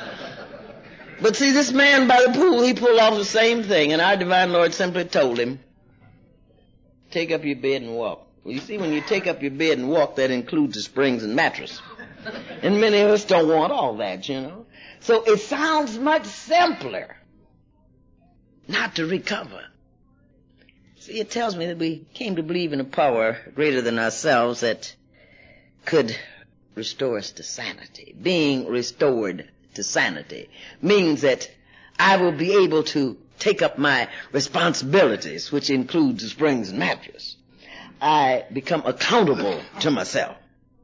But see, this man by the pool, he pulled off the same thing, and our divine Lord simply told him, "Take up your bed and walk." Well, you see, when you take up your bed and walk, that includes the springs and mattress. And many of us don't want all that, you know. So it sounds much simpler not to recover. See, it tells me that we came to believe in a power greater than ourselves that could restore us to sanity. Being restored to sanity means that I will be able to take up my responsibilities, which includes the springs and mattress. I become accountable to myself.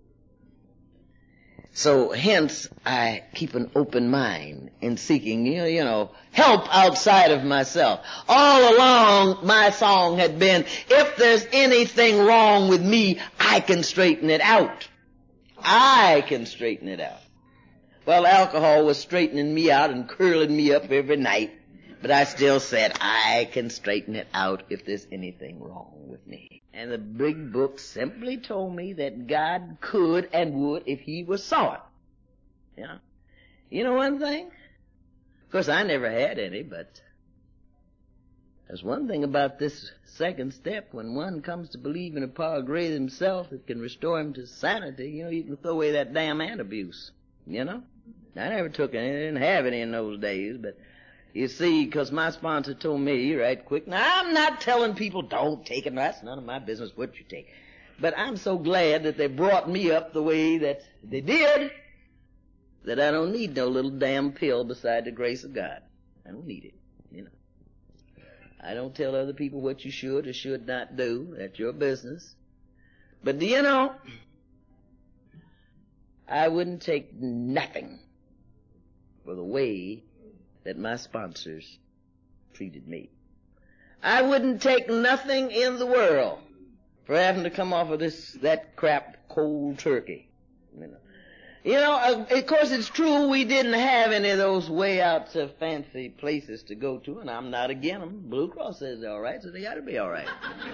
So hence I keep an open mind in seeking, you know, help outside of myself. All along my song had been, if there's anything wrong with me, I can straighten it out. I can straighten it out. Well, alcohol was straightening me out and curling me up every night, but I still said, I can straighten it out if there's anything wrong with me. And the big book simply told me that God could and would if he was sought. Yeah. You know one thing? Of course, I never had any, but There's one thing about this second step. When one comes to believe in a power greater than himself that can restore him to sanity, you can throw away that damn ant abuse, I never took any, didn't have any in those days, but you see, because my sponsor told me right quick, now I'm not telling people don't take it, that's none of my business what you take. But I'm so glad that they brought me up the way that they did, that I don't need no little damn pill beside the grace of God. I don't need it, I don't tell other people what you should or should not do. That's your business. But I wouldn't take nothing for the way that my sponsors treated me. I wouldn't take nothing in the world for having to come off of that crap cold turkey. Of course it's true we didn't have any of those way out fancy places to go to, and I'm not against them. Blue Cross says they're all right, so they got to be all right.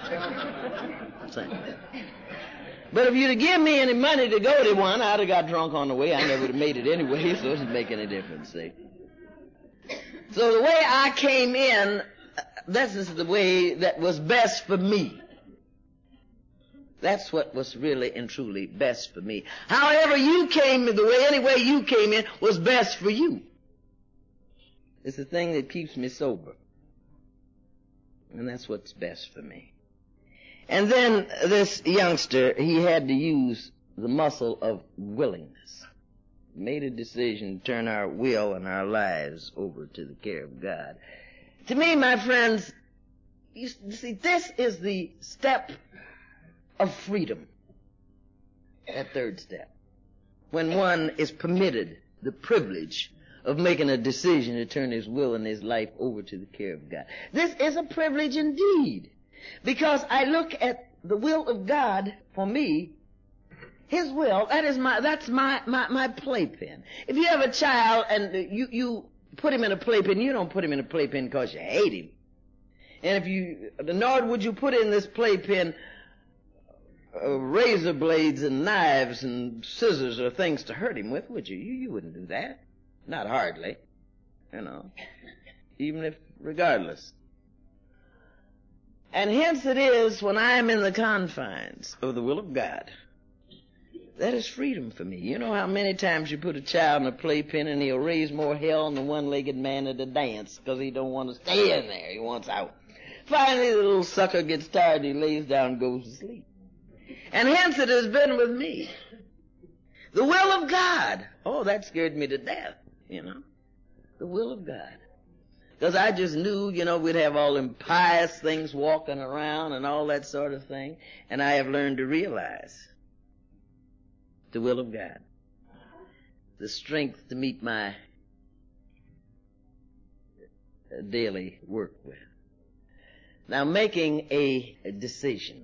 But if you'd have given me any money to go to one, I'd have got drunk on the way. I never would have made it anyway, so it doesn't make any difference, see. So the way I came in, this is the way that was best for me. That's what was really and truly best for me. However you came in, any way you came in was best for you. It's the thing that keeps me sober. And that's what's best for me. And then this youngster, he had to use the muscle of willingness. He made a decision to turn our will and our lives over to the care of God. To me, my friends, you see, this is the step of freedom, that third step, when one is permitted the privilege of making a decision to turn his will and his life over to the care of God. This is a privilege indeed, because I look at the will of God for me, His will, that's my playpen. If you have a child and you put him in a playpen, you don't put him in a playpen because you hate him. And nor would you put in this playpen razor blades and knives and scissors or things to hurt him with, would you? You wouldn't do that. Not hardly. Even if, regardless. And hence it is when I am in the confines of the will of God, that is freedom for me. You know how many times you put a child in a playpen and he'll raise more hell than the one-legged man at the dance because he don't want to stay in there. He wants out. Finally, the little sucker gets tired and he lays down and goes to sleep. And hence it has been with me. The will of God. Oh, that scared me to death, The will of God. Because I just knew, we'd have all them pious things walking around and all that sort of thing. And I have learned to realize the will of God. The strength to meet my daily work with. Now, making a decision.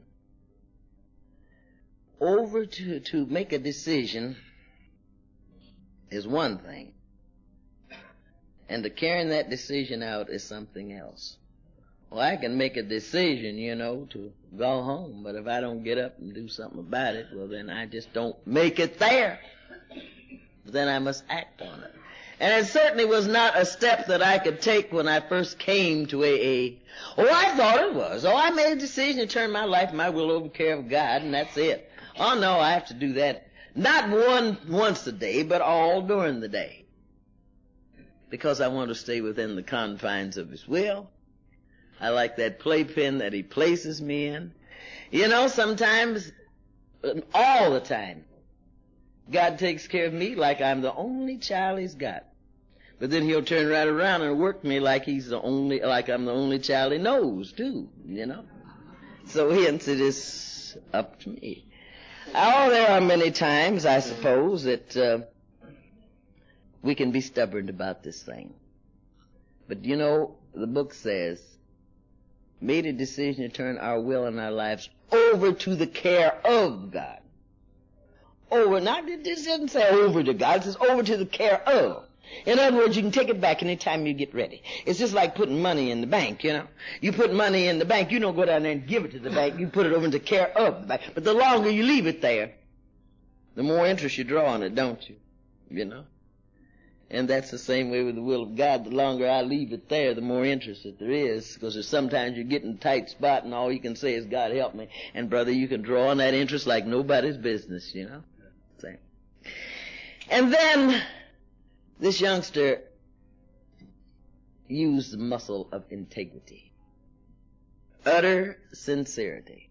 To make a decision is one thing. And to carrying that decision out is something else. Well, I can make a decision, to go home, but if I don't get up and do something about it, well, then I just don't make it there. Then I must act on it. And it certainly was not a step that I could take when I first came to AA. Oh, I thought it was. Oh, I made a decision to turn my life and my will over to the care of God, and that's it. Oh, no, I have to do that not once a day, but all during the day. Because I want to stay within the confines of His will. I like that playpen that He places me in. Sometimes, all the time, God takes care of me like I'm the only child He's got. But then He'll turn right around and work me like I'm the only child He knows, too, So hence it is up to me. Oh, there are many times, I suppose, that we can be stubborn about this thing. But the book says, made a decision to turn our will and our lives over to the care of God. Over, this doesn't say over to God, it says over to the care of. In other words, you can take it back anytime you get ready. It's just like putting money in the bank, You put money in the bank, you don't go down there and give it to the bank, you put it over into care of the bank. But the longer you leave it there, the more interest you draw on it, don't you? And that's the same way with the will of God. The longer I leave it there, the more interest that there is. Because sometimes you get in a tight spot and all you can say is, God help me. And brother, you can draw on that interest like nobody's business, you know. Same. And then this youngster used the muscle of integrity. Utter sincerity.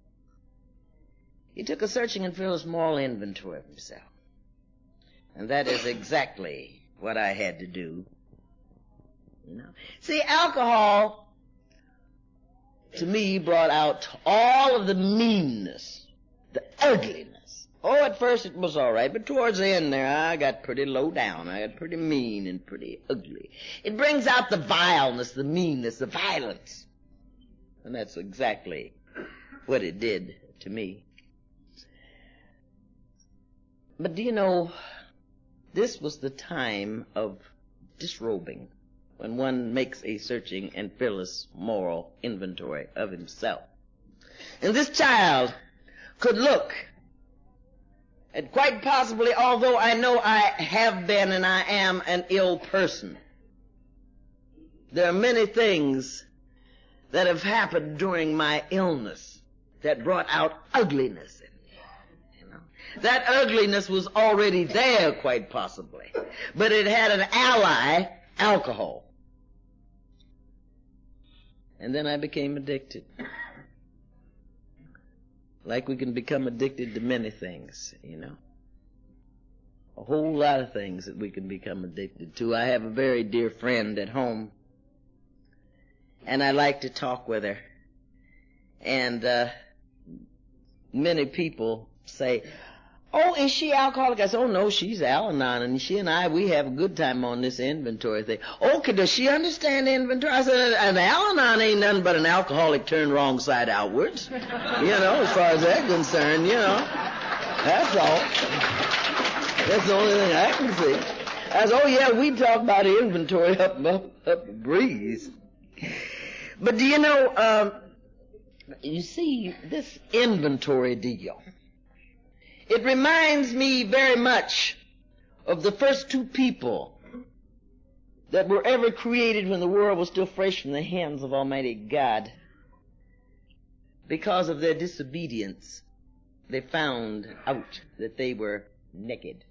He took a searching and fearless moral inventory of himself. And that is exactly what I had to do. You know? See, alcohol, to me, brought out all of the meanness, the ugliness. Oh, at first it was all right, but towards the end there, I got pretty low down. I got pretty mean and pretty ugly. It brings out the vileness, the meanness, the violence. And that's exactly what it did to me. But do you know, this was the time of disrobing, when one makes a searching and fearless moral inventory of himself. And this child could look at, quite possibly, although I know I have been and I am an ill person, there are many things that have happened during my illness that brought out ugliness in me. You know? That ugliness was already there, quite possibly, but it had an ally, alcohol. And then I became addicted. Like we can become addicted to many things, you know. A whole lot of things that we can become addicted to. I have a very dear friend at home, and I like to talk with her. And many people say, oh, is she alcoholic? I said, oh, no, she's Al-Anon, and she and I, we have a good time on this inventory thing. Okay, does she understand inventory? I said, an Al-Anon ain't nothing but an alcoholic turned wrong side outwards. You know, as far as they're concerned, you know. That's all. That's the only thing I can see. I said, oh, yeah, we talk about inventory up a breeze. But do you know, you see, this inventory deal, it reminds me very much of the first two people that were ever created when the world was still fresh in the hands of Almighty God. Because of their disobedience, they found out that they were naked.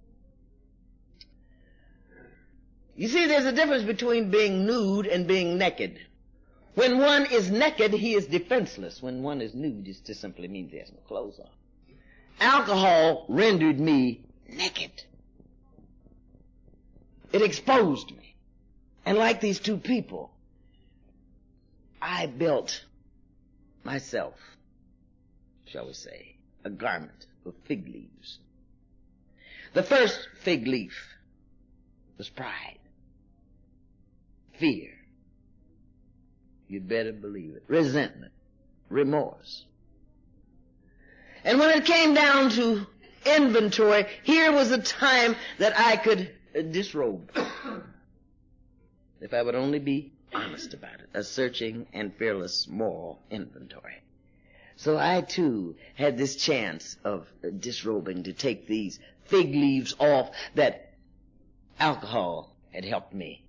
You see, there's a difference between being nude and being naked. When one is naked, he is defenseless. When one is nude, it just simply means he has no clothes on. Alcohol rendered me naked. It exposed me. And like these two people, I built myself, shall we say, a garment of fig leaves. The first fig leaf was pride, fear, you'd better believe it, resentment, remorse. And when it came down to inventory, here was a time that I could disrobe. If I would only be honest about it, a searching and fearless moral inventory. So I too had this chance of disrobing, to take these fig leaves off that alcohol had helped me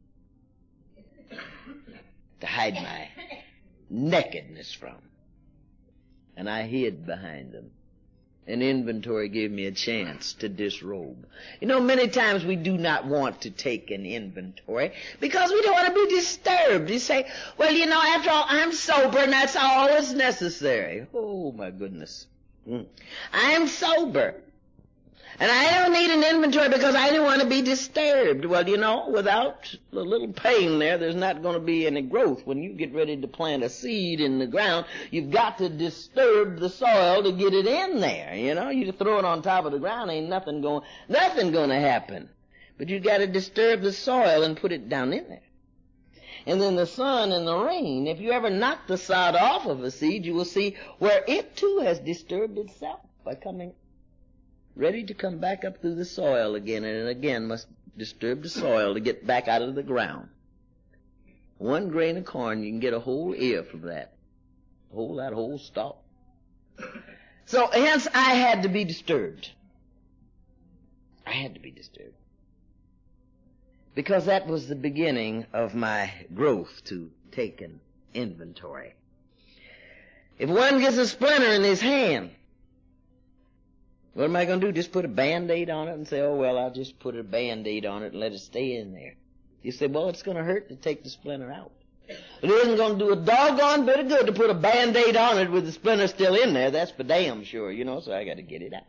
to hide my nakedness from. And I hid behind them. And inventory gave me a chance to disrobe. You know, many times we do not want to take an inventory because we don't want to be disturbed. You say, well, you know, after all, I'm sober and that's all that's necessary. Oh, my goodness. I'm sober. And I don't need an inventory because I don't want to be disturbed. Well, you know, without a little pain there's not going to be any growth. When you get ready to plant a seed in the ground, you've got to disturb the soil to get it in there. You know, you throw it on top of the ground, ain't nothing going to happen. But you got to disturb the soil and put it down in there. And then the sun and the rain, if you ever knock the sod off of a seed, you will see where it too has disturbed itself by coming ready to come back up through the soil again, and again must disturb the soil to get back out of the ground. One grain of corn, you can get a whole ear from that. Whole stalk. So hence I had to be disturbed. I had to be disturbed. because that was the beginning of my growth to take an inventory. If one gets a splinter in his hand, what am I going to do? Just put a Band-Aid on it and say, oh, well, I'll just put a Band-Aid on it and let it stay in there. You say, well, it's going to hurt to take the splinter out. But it isn't going to do a doggone bit of good to put a Band-Aid on it with the splinter still in there. That's for damn sure, so I got to get it out.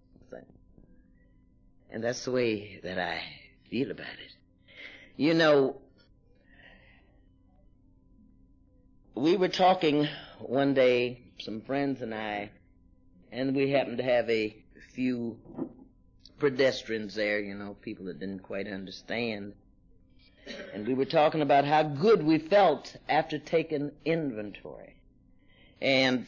And that's the way that I feel about it. We were talking one day, some friends and I, and we happened to have a few pedestrians there, people that didn't quite understand. And we were talking about how good we felt after taking inventory. And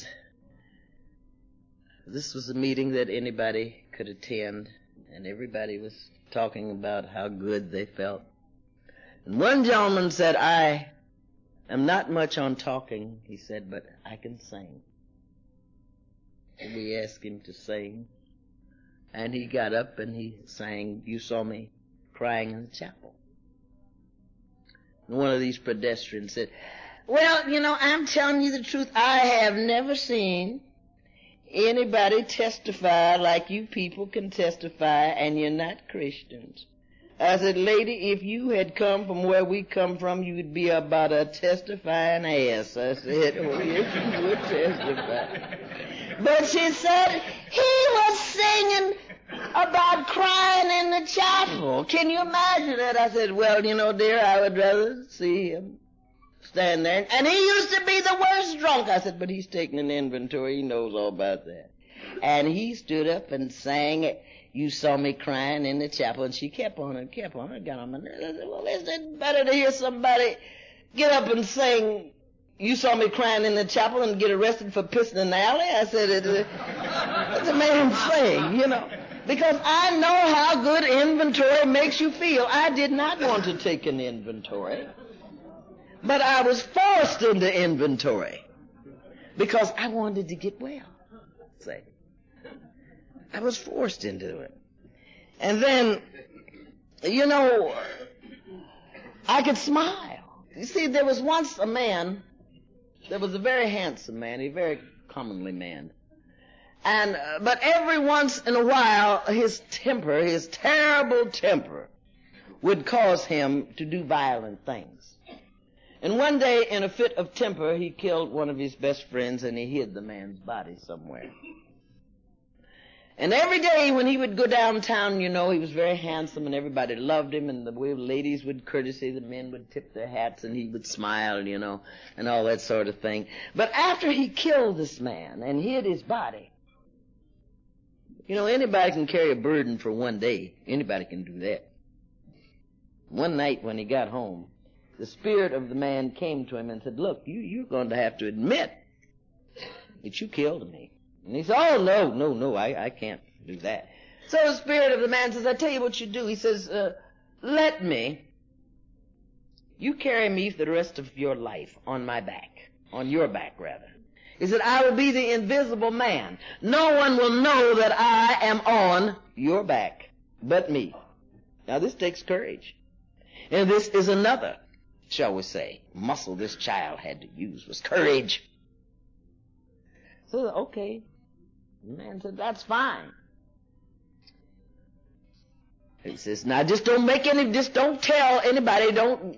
this was a meeting that anybody could attend, and everybody was talking about how good they felt. And one gentleman said, I am not much on talking, he said, but I can sing. And we asked him to sing. And he got up and he sang, You Saw Me Crying in the Chapel. And one of these pedestrians said, well, I'm telling you the truth. I have never seen anybody testify like you people can testify, and you're not Christians. I said, lady, if you had come from where we come from, you would be about a testifying ass. I said, oh, yes, you would testify. But she said, he was singing about crying in the chapel. Can you imagine that? I said, well, dear, I would rather see him stand there. And he used to be the worst drunk. I said, but he's taking an inventory. He knows all about that. And he stood up and sang, You Saw Me Crying in the Chapel. And she kept on and kept on and got on my nerves. I said, well, isn't it better to hear somebody get up and sing, You Saw Me Crying in the Chapel, and get arrested for pissing in the alley? I said, it's a man's thing, Because I know how good inventory makes you feel. I did not want to take an inventory, but I was forced into inventory because I wanted to get well. Say, I was forced into it. And then, I could smile. You see, there was once a man, there was a very handsome man, a very commonly man. But every once in a while, his temper, his terrible temper, would cause him to do violent things. And one day, in a fit of temper, he killed one of his best friends, and he hid the man's body somewhere. And every day when he would go downtown, he was very handsome, and everybody loved him, and the ladies would courtesy, the men would tip their hats, and he would smile, and all that sort of thing. But after he killed this man and hid his body, anybody can carry a burden for one day. Anybody can do that. One night when he got home, the spirit of the man came to him and said, look, you're going to have to admit that you killed me. And he said, oh, no, I can't do that. So the spirit of the man says, I tell you what you do. He says, you carry me for the rest of your life on my back, on your back rather. He said, I will be the invisible man. No one will know that I am on your back but me. Now this takes courage. And this is another, shall we say, muscle this child had to use, was courage. So, okay. The man said, that's fine. He says, now just don't tell anybody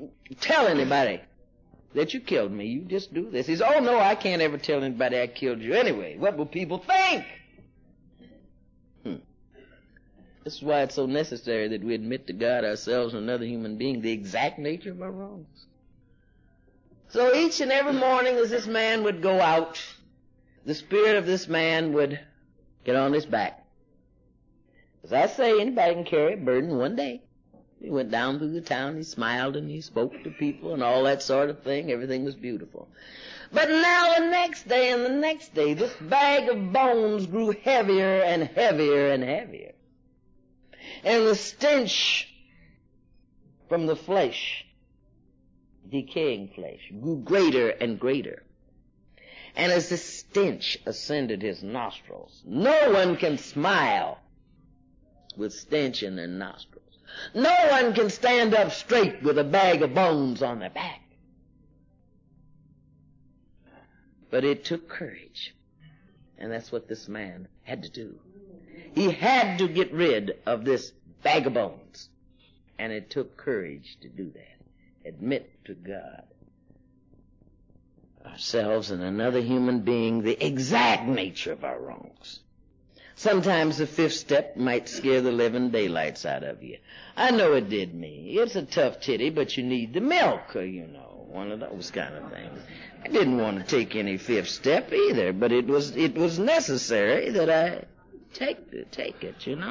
that you killed me. You just do this. He says, oh no, I can't ever tell anybody I killed you anyway. What will people think? This is why it's so necessary that we admit to God, ourselves, and another human being the exact nature of our wrongs. So each and every morning as this man would go out, the spirit of this man would get on his back. As I say, anybody can carry a burden one day. He went down through the town, he smiled and he spoke to people and all that sort of thing. Everything was beautiful. But now the next day and the next day, this bag of bones grew heavier and heavier and heavier. And the stench from the flesh, decaying flesh, grew greater and greater. And as the stench ascended his nostrils, no one can smile with stench in their nostrils. No one can stand up straight with a bag of bones on their back. But it took courage. And that's what this man had to do. He had to get rid of this bag of bones. And it took courage to do that. Admit to God, ourselves and another human being, the exact nature of our wrongs. Sometimes the fifth step might scare the living daylights out of you. I know it did me. It's a tough titty, but you need the milk, or, one of those kind of things. I didn't want to take any fifth step either, but it was necessary that I take it, You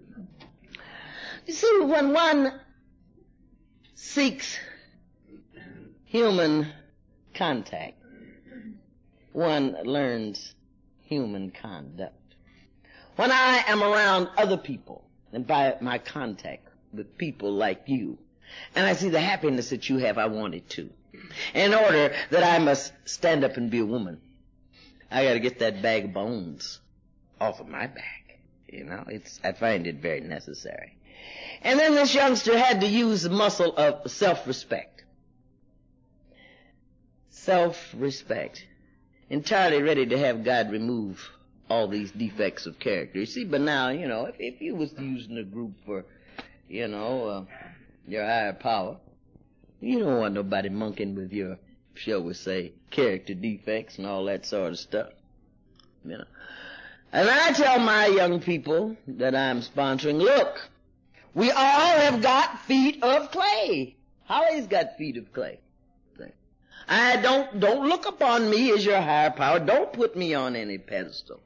see, when one seeks human contact, one learns human conduct. When I am around other people, and by my contact with people like you, and I see the happiness that you have, I want it too. In order that I must stand up and be a woman, I got to get that bag of bones off of my back. I find it very necessary. And then this youngster had to use the muscle of self-respect. Self-respect. Entirely ready to have God remove all these defects of character. You see, but now, if you was using a group for, your higher power, you don't want nobody monkeying with your, shall we say, character defects and all that sort of stuff. And I tell my young people that I'm sponsoring, look, we all have got feet of clay. Holly's got feet of clay. I don't look upon me as your higher power. Don't put me on any pedestal.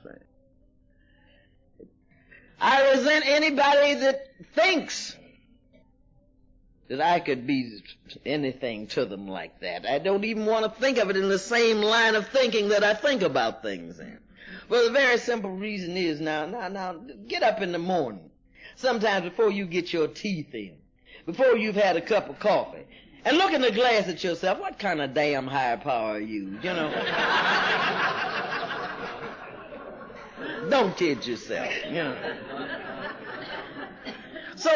I resent anybody that thinks that I could be anything to them like that. I don't even want to think of it in the same line of thinking that I think about things in. Well, the very simple reason is now, get up in the morning, sometimes before you get your teeth in, before you've had a cup of coffee, and look in the glass at yourself. What kind of damn higher power are you? Don't kid yourself. So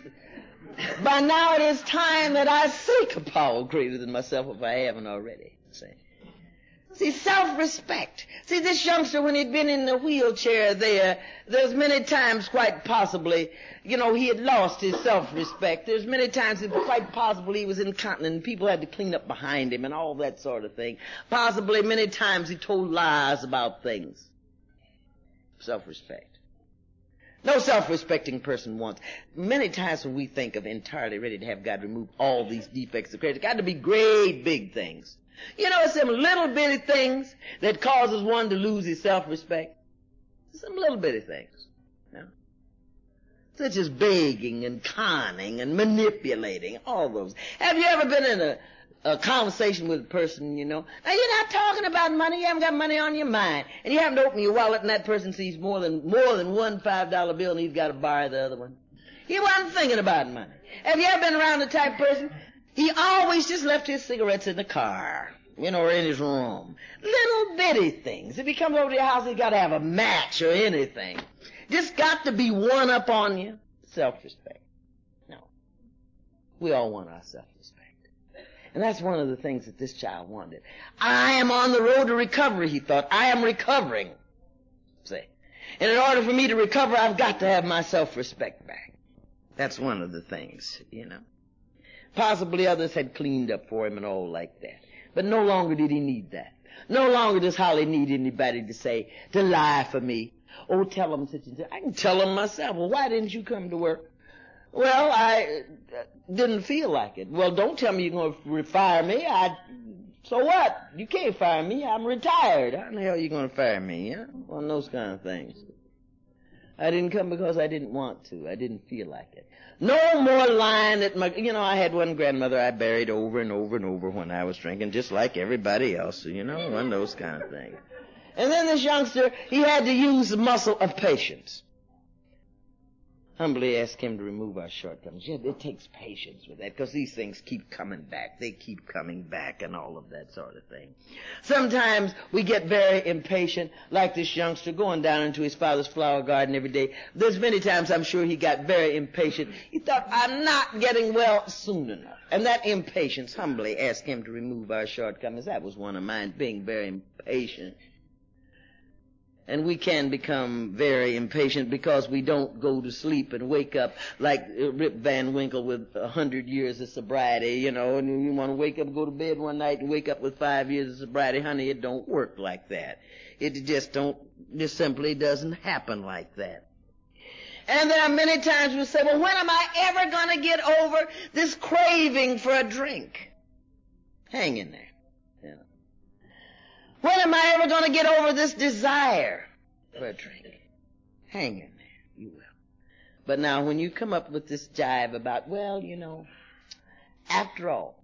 by now it is time that I seek a power greater than myself if I haven't already. See, self-respect. See, this youngster, when he'd been in the wheelchair there's many times quite possibly, he had lost his self-respect. There's many times it quite possibly he was incontinent and people had to clean up behind him and all that sort of thing. Possibly many times he told lies about things. Self-respect. No self-respecting person wants. Many times when we think of entirely ready to have God remove all these defects of character, it's got to be great big things. It's some little bitty things that causes one to lose his self-respect. Some little bitty things. Such as begging and conning and manipulating, all those. Have you ever been in a conversation with a person, Now, you're not talking about money. You haven't got money on your mind. And you happen to open your wallet and that person sees more than one $5 bill and he's got to borrow the other one. He wasn't thinking about money. Have you ever been around the type of person? He always just left his cigarettes in the car, or in his room. Little bitty things. If he comes over to your house, he's got to have a match or anything. Just got to be one up on you. Self-respect. No. We all want our self-respect. And that's one of the things that this child wanted. I am on the road to recovery, he thought. I am recovering. See? And in order for me to recover, I've got to have my self-respect back. That's one of the things, Possibly others had cleaned up for him and all like that. But no longer did he need that. No longer does Holly need anybody to lie for me. Oh, tell him such and such. I can tell him myself. Well, why didn't you come to work? Well, I didn't feel like it. Well, don't tell me you're going to fire me. So what? You can't fire me. I'm retired. How the hell are you going to fire me? One of those kind of things. I didn't come because I didn't want to. I didn't feel like it. No more lying at I had one grandmother I buried over and over and over when I was drinking, just like everybody else, one of those kind of things. And then this youngster, he had to use the muscle of patience. humbly ask him to remove our shortcomings. Yeah, it takes patience with that, because these things keep coming back. They keep coming back and all of that sort of thing. Sometimes we get very impatient, like this youngster going down into his father's flower garden every day. There's many times I'm sure he got very impatient. He thought, I'm not getting well soon enough. And that impatience, humbly ask him to remove our shortcomings. That was one of mine, being very impatient. And we can become very impatient because we don't go to sleep and wake up like Rip Van Winkle with 100 years of sobriety, you know, and you want to wake up and go to bed one night and wake up with 5 years of sobriety. Honey, it don't work like that. It just simply doesn't happen like that. And there are many times we say, well, when am I ever going to get over this craving for a drink? Hang in there. You know. When am I ever going to get over this desire for a drink? Hang in there. You will. But now when you come up with this jive about, well, you know, after all,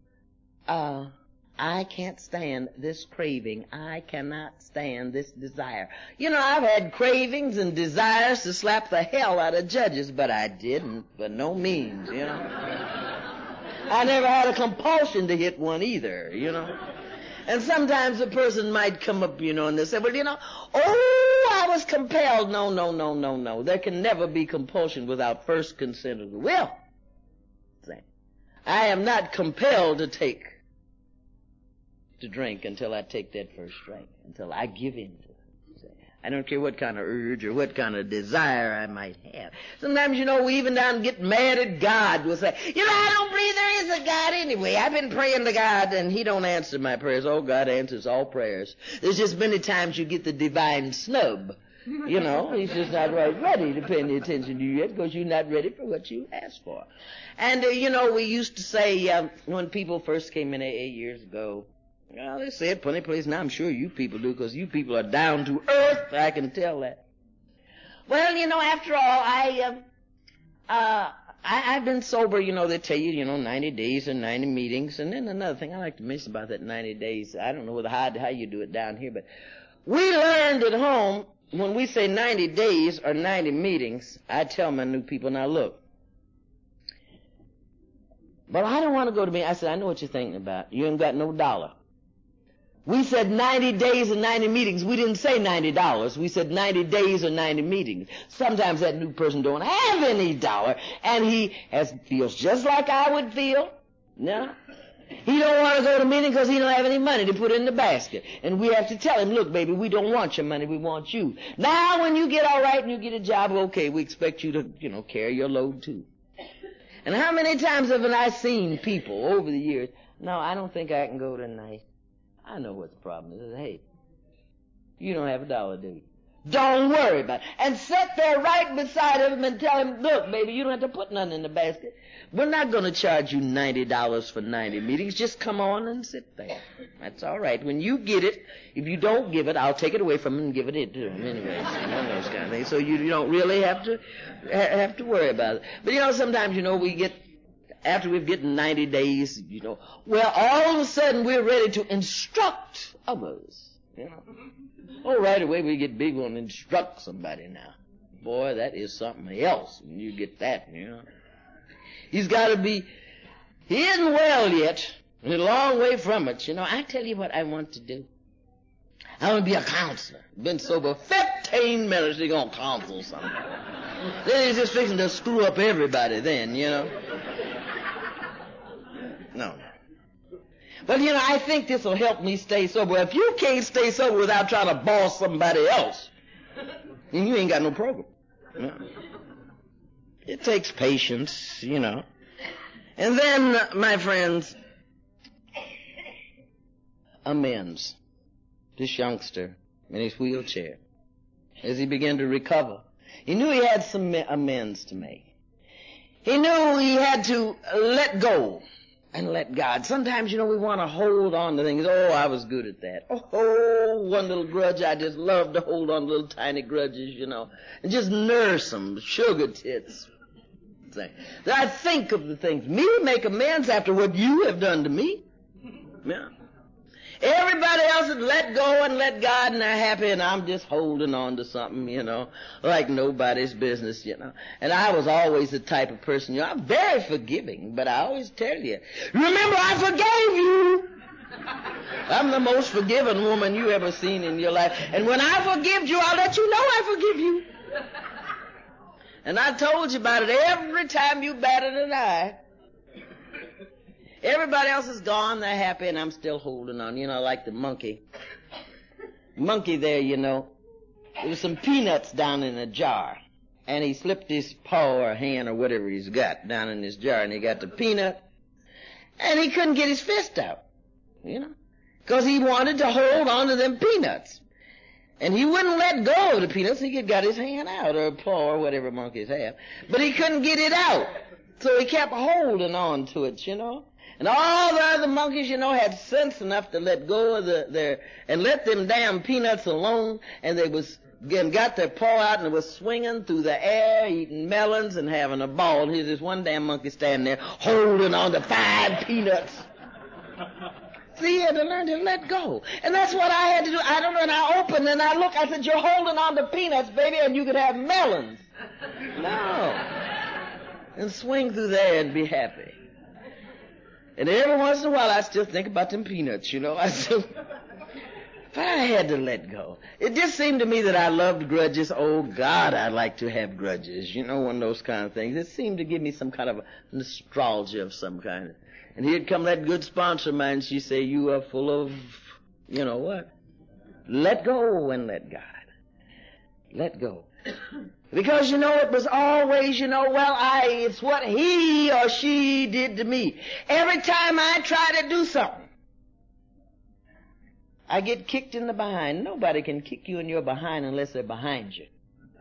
I can't stand this craving. I cannot stand this desire. You know, I've had cravings and desires to slap the hell out of judges, but I didn't, by no means, you know. I never had a compulsion to hit one either, you know. And sometimes a person might come up, you know, and they say, well, you know, oh, I was compelled. No. There can never be compulsion without first consent of the will. I am not compelled to drink until I take that first drink, until I give in to it. I don't care what kind of urge or what kind of desire I might have. Sometimes, you know, we even down get mad at God. We'll say, you know, I don't believe there is a God anyway. I've been praying to God and he don't answer my prayers. Oh, God answers all prayers. There's just many times you get the divine snub. You know, he's just not right ready to pay any attention to you yet because you're not ready for what you asked for. And, you know, we used to say when people first came in AA years ago, well, they say it plenty of places, and I'm sure you people do, because you people are down to earth. I can tell that. Well, you know, after all, I've been sober. You know, they tell you, 90 days and 90 meetings. And then another thing I like to mention about that 90 days, I don't know how you do it down here, but we learned at home when we say 90 days or 90 meetings, I tell my new people, now look, but I don't want to go to me. I said, I know what you're thinking about. You ain't got no dollar. We said 90 days and 90 meetings. We didn't say $90. We said 90 days or 90 meetings. Sometimes that new person don't have any dollar, and he feels just like I would feel. No. He don't want to go to meeting because he don't have any money to put in the basket. And we have to tell him, look, baby, we don't want your money. We want you. Now, when you get all right and you get a job, okay, we expect you to, carry your load too. And how many times have I seen people over the years, no, I don't think I can go tonight. I know what the problem is. Hey, you don't have a dollar, do you? Don't worry about it. And sit there right beside him and tell him, look, baby, you don't have to put nothing in the basket. We're not going to charge you $90 for 90 meetings. Just come on and sit there. That's all right. When you get it, if you don't give it, I'll take it away from him and give it to him anyways. Those kind of things. So you don't really have to worry about it. But, sometimes, we get, after we've gotten 90 days, well, all of a sudden we're ready to instruct others. Oh, right away we get big on instruct somebody now. Boy, that is something else when you get that, He's got to be, he isn't well yet, and a long way from it. I tell you what I want to do. I want to be a counselor. Been sober 15 minutes, he's going to counsel somebody. Then he's just fixing to screw up everybody then, No. But, I think this will help me stay sober. If you can't stay sober without trying to boss somebody else, then you ain't got no program. It takes patience, And then, my friends, amends. This youngster in his wheelchair, as he began to recover, he knew he had some amends to make. He knew he had to let go and let God. Sometimes, we want to hold on to things. Oh, I was good at that. Oh, one little grudge. I just love to hold on to little tiny grudges, and just nurse them, sugar tits. I think of the things. Me make amends after what you have done to me. Yeah. Everybody else that let go and let God and they're happy, and I'm just holding on to something, like nobody's business, And I was always the type of person, I'm very forgiving, but I always tell you, remember I forgave you. I'm the most forgiving woman you ever seen in your life. And when I forgive you, I'll let you know I forgive you. And I told you about it every time you batted an eye. Everybody else is gone, they're happy, and I'm still holding on, like the monkey. Monkey there, there was some peanuts down in a jar. And he slipped his paw or hand or whatever he's got down in his jar, and he got the peanut, and he couldn't get his fist out, because he wanted to hold on to them peanuts. And he wouldn't let go of the peanuts. He could got his hand out, or a paw, or whatever monkeys have. But he couldn't get it out. So he kept holding on to it, And all the other monkeys, had sense enough to let go of and let them damn peanuts alone. And they got their paw out and they was swinging through the air, eating melons and having a ball. And here's this one damn monkey standing there holding on to 5 peanuts. See, he had to learn to let go. And that's what I had to do. I don't know, and I opened and I looked. I said, you're holding on to peanuts, baby, and you could have melons. No. And swing through there and be happy. And every once in a while, I still think about them peanuts, but I had to let go. It just seemed to me that I loved grudges. Oh, God, I'd like to have grudges, one of those kind of things. It seemed to give me some kind of a nostalgia of some kind. And here'd come that good sponsor of mine, she'd say, you are full of, what? Let go and let God. Let go. Because, it was always, it's what he or she did to me. Every time I try to do something, I get kicked in the behind. Nobody can kick you in your behind unless they're behind you.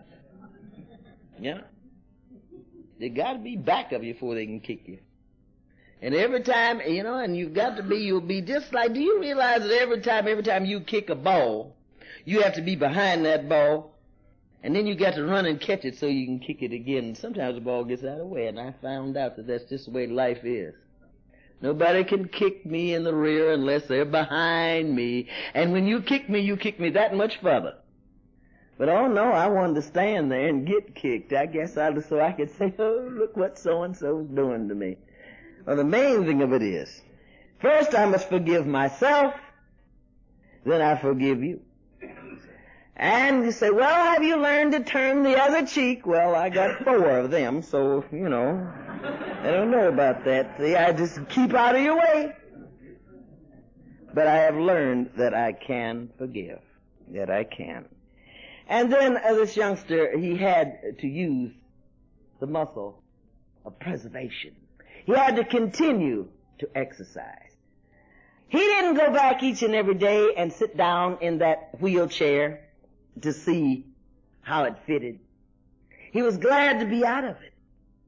They got to be back of you before they can kick you. And every time, and you'll be just like, do you realize that every time you kick a ball, you have to be behind that ball, and then you got to run and catch it so you can kick it again. And sometimes the ball gets out of the way, and I found out that that's just the way life is. Nobody can kick me in the rear unless they're behind me. And when you kick me that much further. But oh no, I wanted to stand there and get kicked. I guess so I could say, oh, look what so-and-so's doing to me. Well, the main thing of it is, first I must forgive myself, then I forgive you. And you say, well, have you learned to turn the other cheek? Well, I got 4 of them, so, I don't know about that. See, I just keep out of your way. But I have learned that I can forgive, that I can. And then this youngster, he had to use the muscle of preservation. He had to continue to exercise. He didn't go back each and every day and sit down in that wheelchair to see how it fitted. He was glad to be out of it.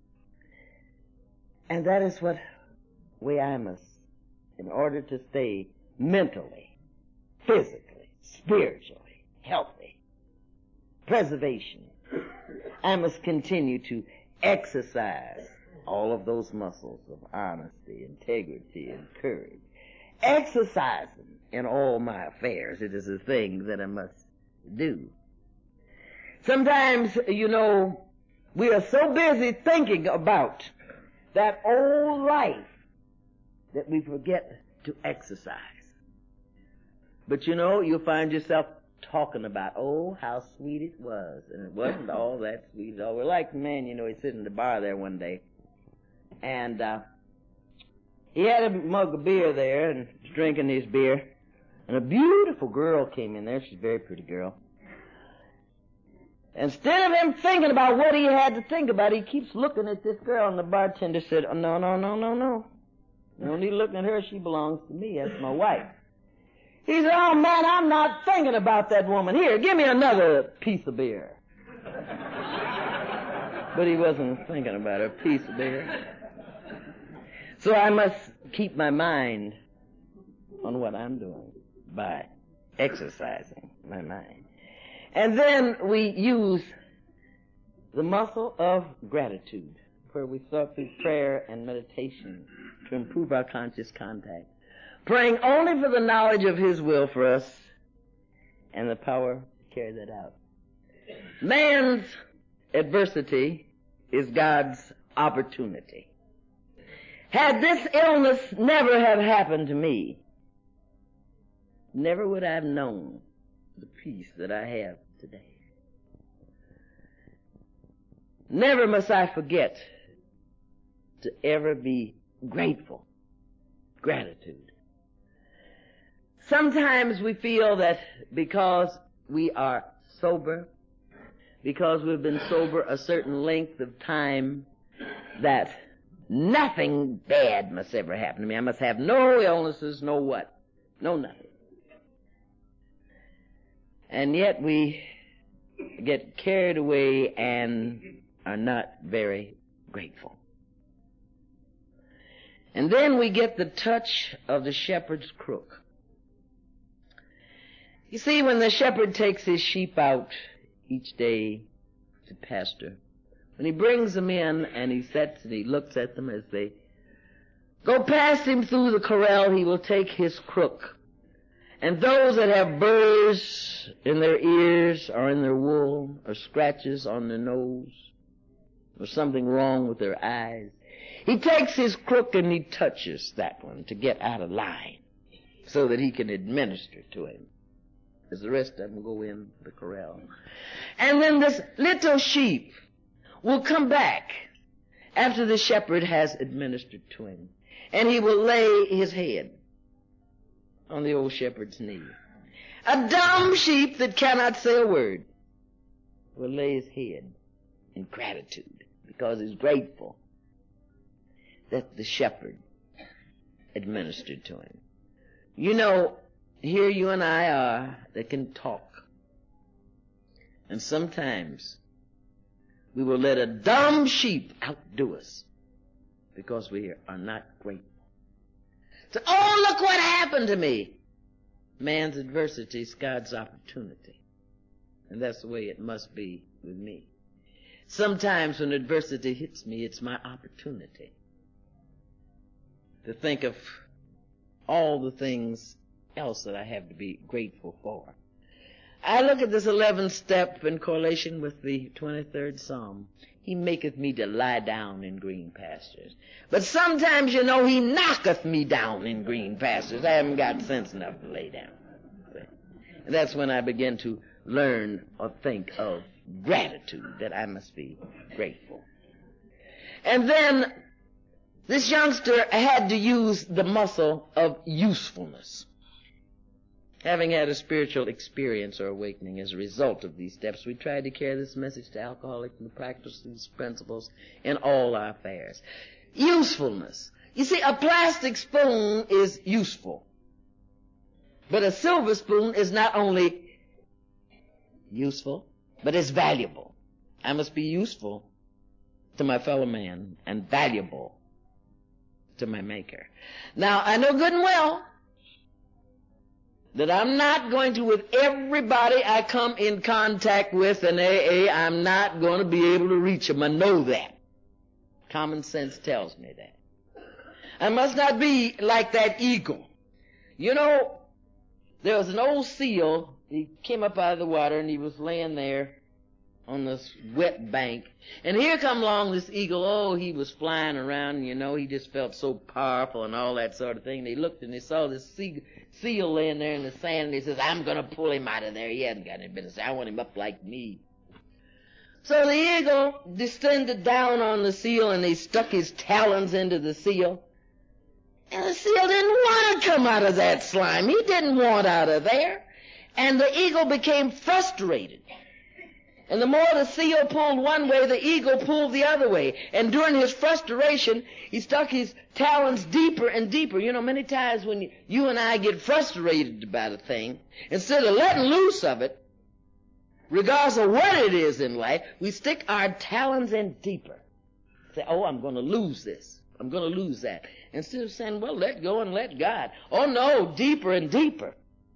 And that is what way I must, in order to stay mentally, physically, spiritually healthy, preservation, I must continue to exercise all of those muscles of honesty, integrity, and courage. Exercise them in all my affairs. It is a thing that I must do. Sometimes, we are so busy thinking about that old life that we forget to exercise. But you'll find yourself talking about, oh, how sweet it was. And it wasn't all that sweet at all. We're like the man, he's sitting in the bar there one day. And he had a mug of beer there and was drinking his beer. And a beautiful girl came in there. She's a very pretty girl. Instead of him thinking about what he had to think about, he keeps looking at this girl, and the bartender said, oh, no. You don't need looking at her. She belongs to me. That's my wife. He said, oh, man, I'm not thinking about that woman. Here, give me another piece of beer. But he wasn't thinking about a piece of beer. So I must keep my mind on what I'm doing by exercising my mind. And then we use the muscle of gratitude, where we start through prayer and meditation to improve our conscious contact. praying only for the knowledge of his will for us and the power to carry that out. Man's adversity is God's opportunity. Had this illness never have happened to me, never would I have known the peace that I have today. Never must I forget to ever be grateful. Gratitude. Sometimes we feel that because we are sober, because we've been sober a certain length of time, that nothing bad must ever happen to me. I must have no illnesses, no what? No nothing. And yet we get carried away and are not very grateful. And then we get the touch of the shepherd's crook. You see, when the shepherd takes his sheep out each day to pasture, when he brings them in and he sits and he looks at them as they go past him through the corral, he will take his crook. And those that have burrs in their ears or in their wool or scratches on their nose or something wrong with their eyes, he takes his crook and he touches that one to get out of line so that he can administer to him as the rest of them go in the corral. And then this little sheep will come back after the shepherd has administered to him, and he will lay his head on the old shepherd's knee. A dumb sheep that cannot say a word will lay his head in gratitude because he's grateful that the shepherd administered to him. You know, here you and I are that can talk. And sometimes we will let a dumb sheep outdo us because we are not grateful. So, oh, look what happened to me. Man's adversity is God's opportunity. And that's the way it must be with me. Sometimes when adversity hits me, it's my opportunity to think of all the things else that I have to be grateful for. I look at this 11th step in correlation with the 23rd Psalm. He maketh me to lie down in green pastures. But sometimes, you know, he knocketh me down in green pastures. I haven't got sense enough to lay down. And that's when I begin to learn or think of gratitude, that I must be grateful. And then this youngster had to use the muscle of usefulness. Having had a spiritual experience or awakening as a result of these steps, we tried to carry this message to alcoholics and practice these principles in all our affairs. Usefulness. You see, a plastic spoon is useful, but a silver spoon is not only useful, but it's valuable. I must be useful to my fellow man and valuable to my Maker. Now, I know good and well that I'm not going to, with everybody I come in contact with in AA, I'm not going to be able to reach them. I know that. Common sense tells me that. I must not be like that eagle. You know, there was an old seal. He came up out of the water and he was laying there on this wet bank. And here come along this eagle. Oh, he was flying around, and, you know, he just felt so powerful and all that sort of thing. And he looked and he saw this seal laying there in the sand, and he says, I'm going to pull him out of there. He hasn't got any business. I want him up like me. So the eagle descended down on the seal, and he stuck his talons into the seal. And the seal didn't want to come out of that slime. He didn't want out of there. And the eagle became frustrated. And the more the seal pulled one way, the eagle pulled the other way. And during his frustration, he stuck his talons deeper and deeper. You know, many times when you and I get frustrated about a thing, instead of letting loose of it, regardless of what it is in life, we stick our talons in deeper. Say, oh, I'm going to lose this. I'm going to lose that. Instead of saying, well, let go and let God. Oh, no, deeper and deeper.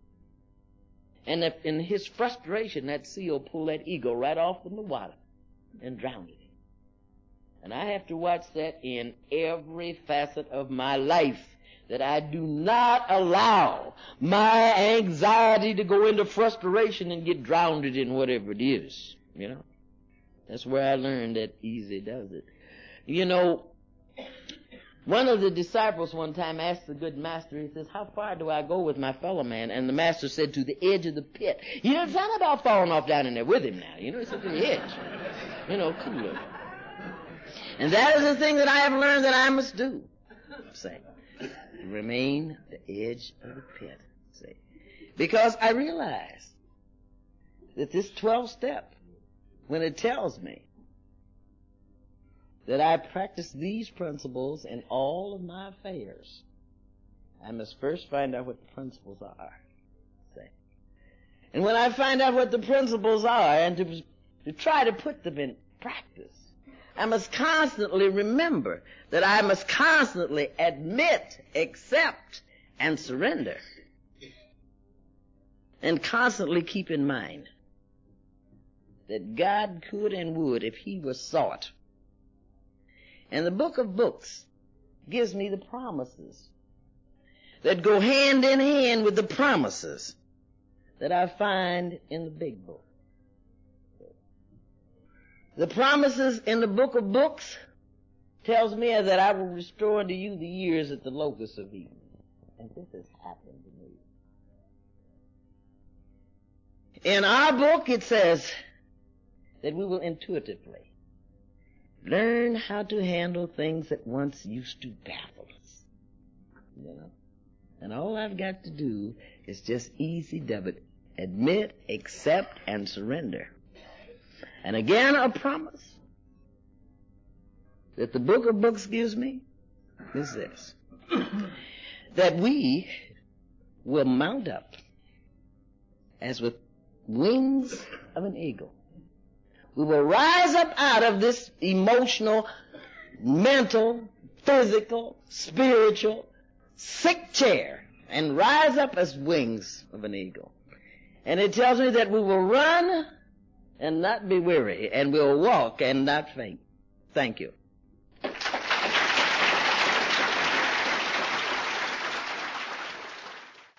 And in his frustration, that seal pulled that eagle right off in the water and drowned him. And I have to watch that in every facet of my life. that I do not allow my anxiety to go into frustration and get drowned in whatever it is, you know. That's where I learned that easy does it. You know, one of the disciples one time asked the good master, he says, how far do I go with my fellow man? And the master said, to the edge of the pit. He didn't sound about falling off down in there with him now. You know, he said to the edge. You know, cooler. And that is the thing that I have learned that I must do. Say, remain at the edge of the pit. Say, because I realize that this 12th step, when it tells me that I practice these principles in all of my affairs, I must first find out what the principles are. Say. And when I find out what the principles are and to try to put them in practice, I must constantly remember that I must constantly admit, accept, and surrender. And constantly keep in mind that God could and would if he was sought. And the book of books gives me the promises that go hand in hand with the promises that I find in the big book. The promises in the book of books tells me that I will restore unto you the years that the locusts have eaten. And this has happened to me. In our book it says that we will intuitively learn how to handle things that once used to baffle us. You know? And all I've got to do is just easy dub it. Admit, accept, and surrender. And again, a promise that the book of books gives me is this, that we will mount up as with wings of an eagle. We will rise up out of this emotional, mental, physical, spiritual, sick chair and rise up as wings of an eagle. And it tells me that we will run and not be weary, and we'll walk and not faint. Thank you.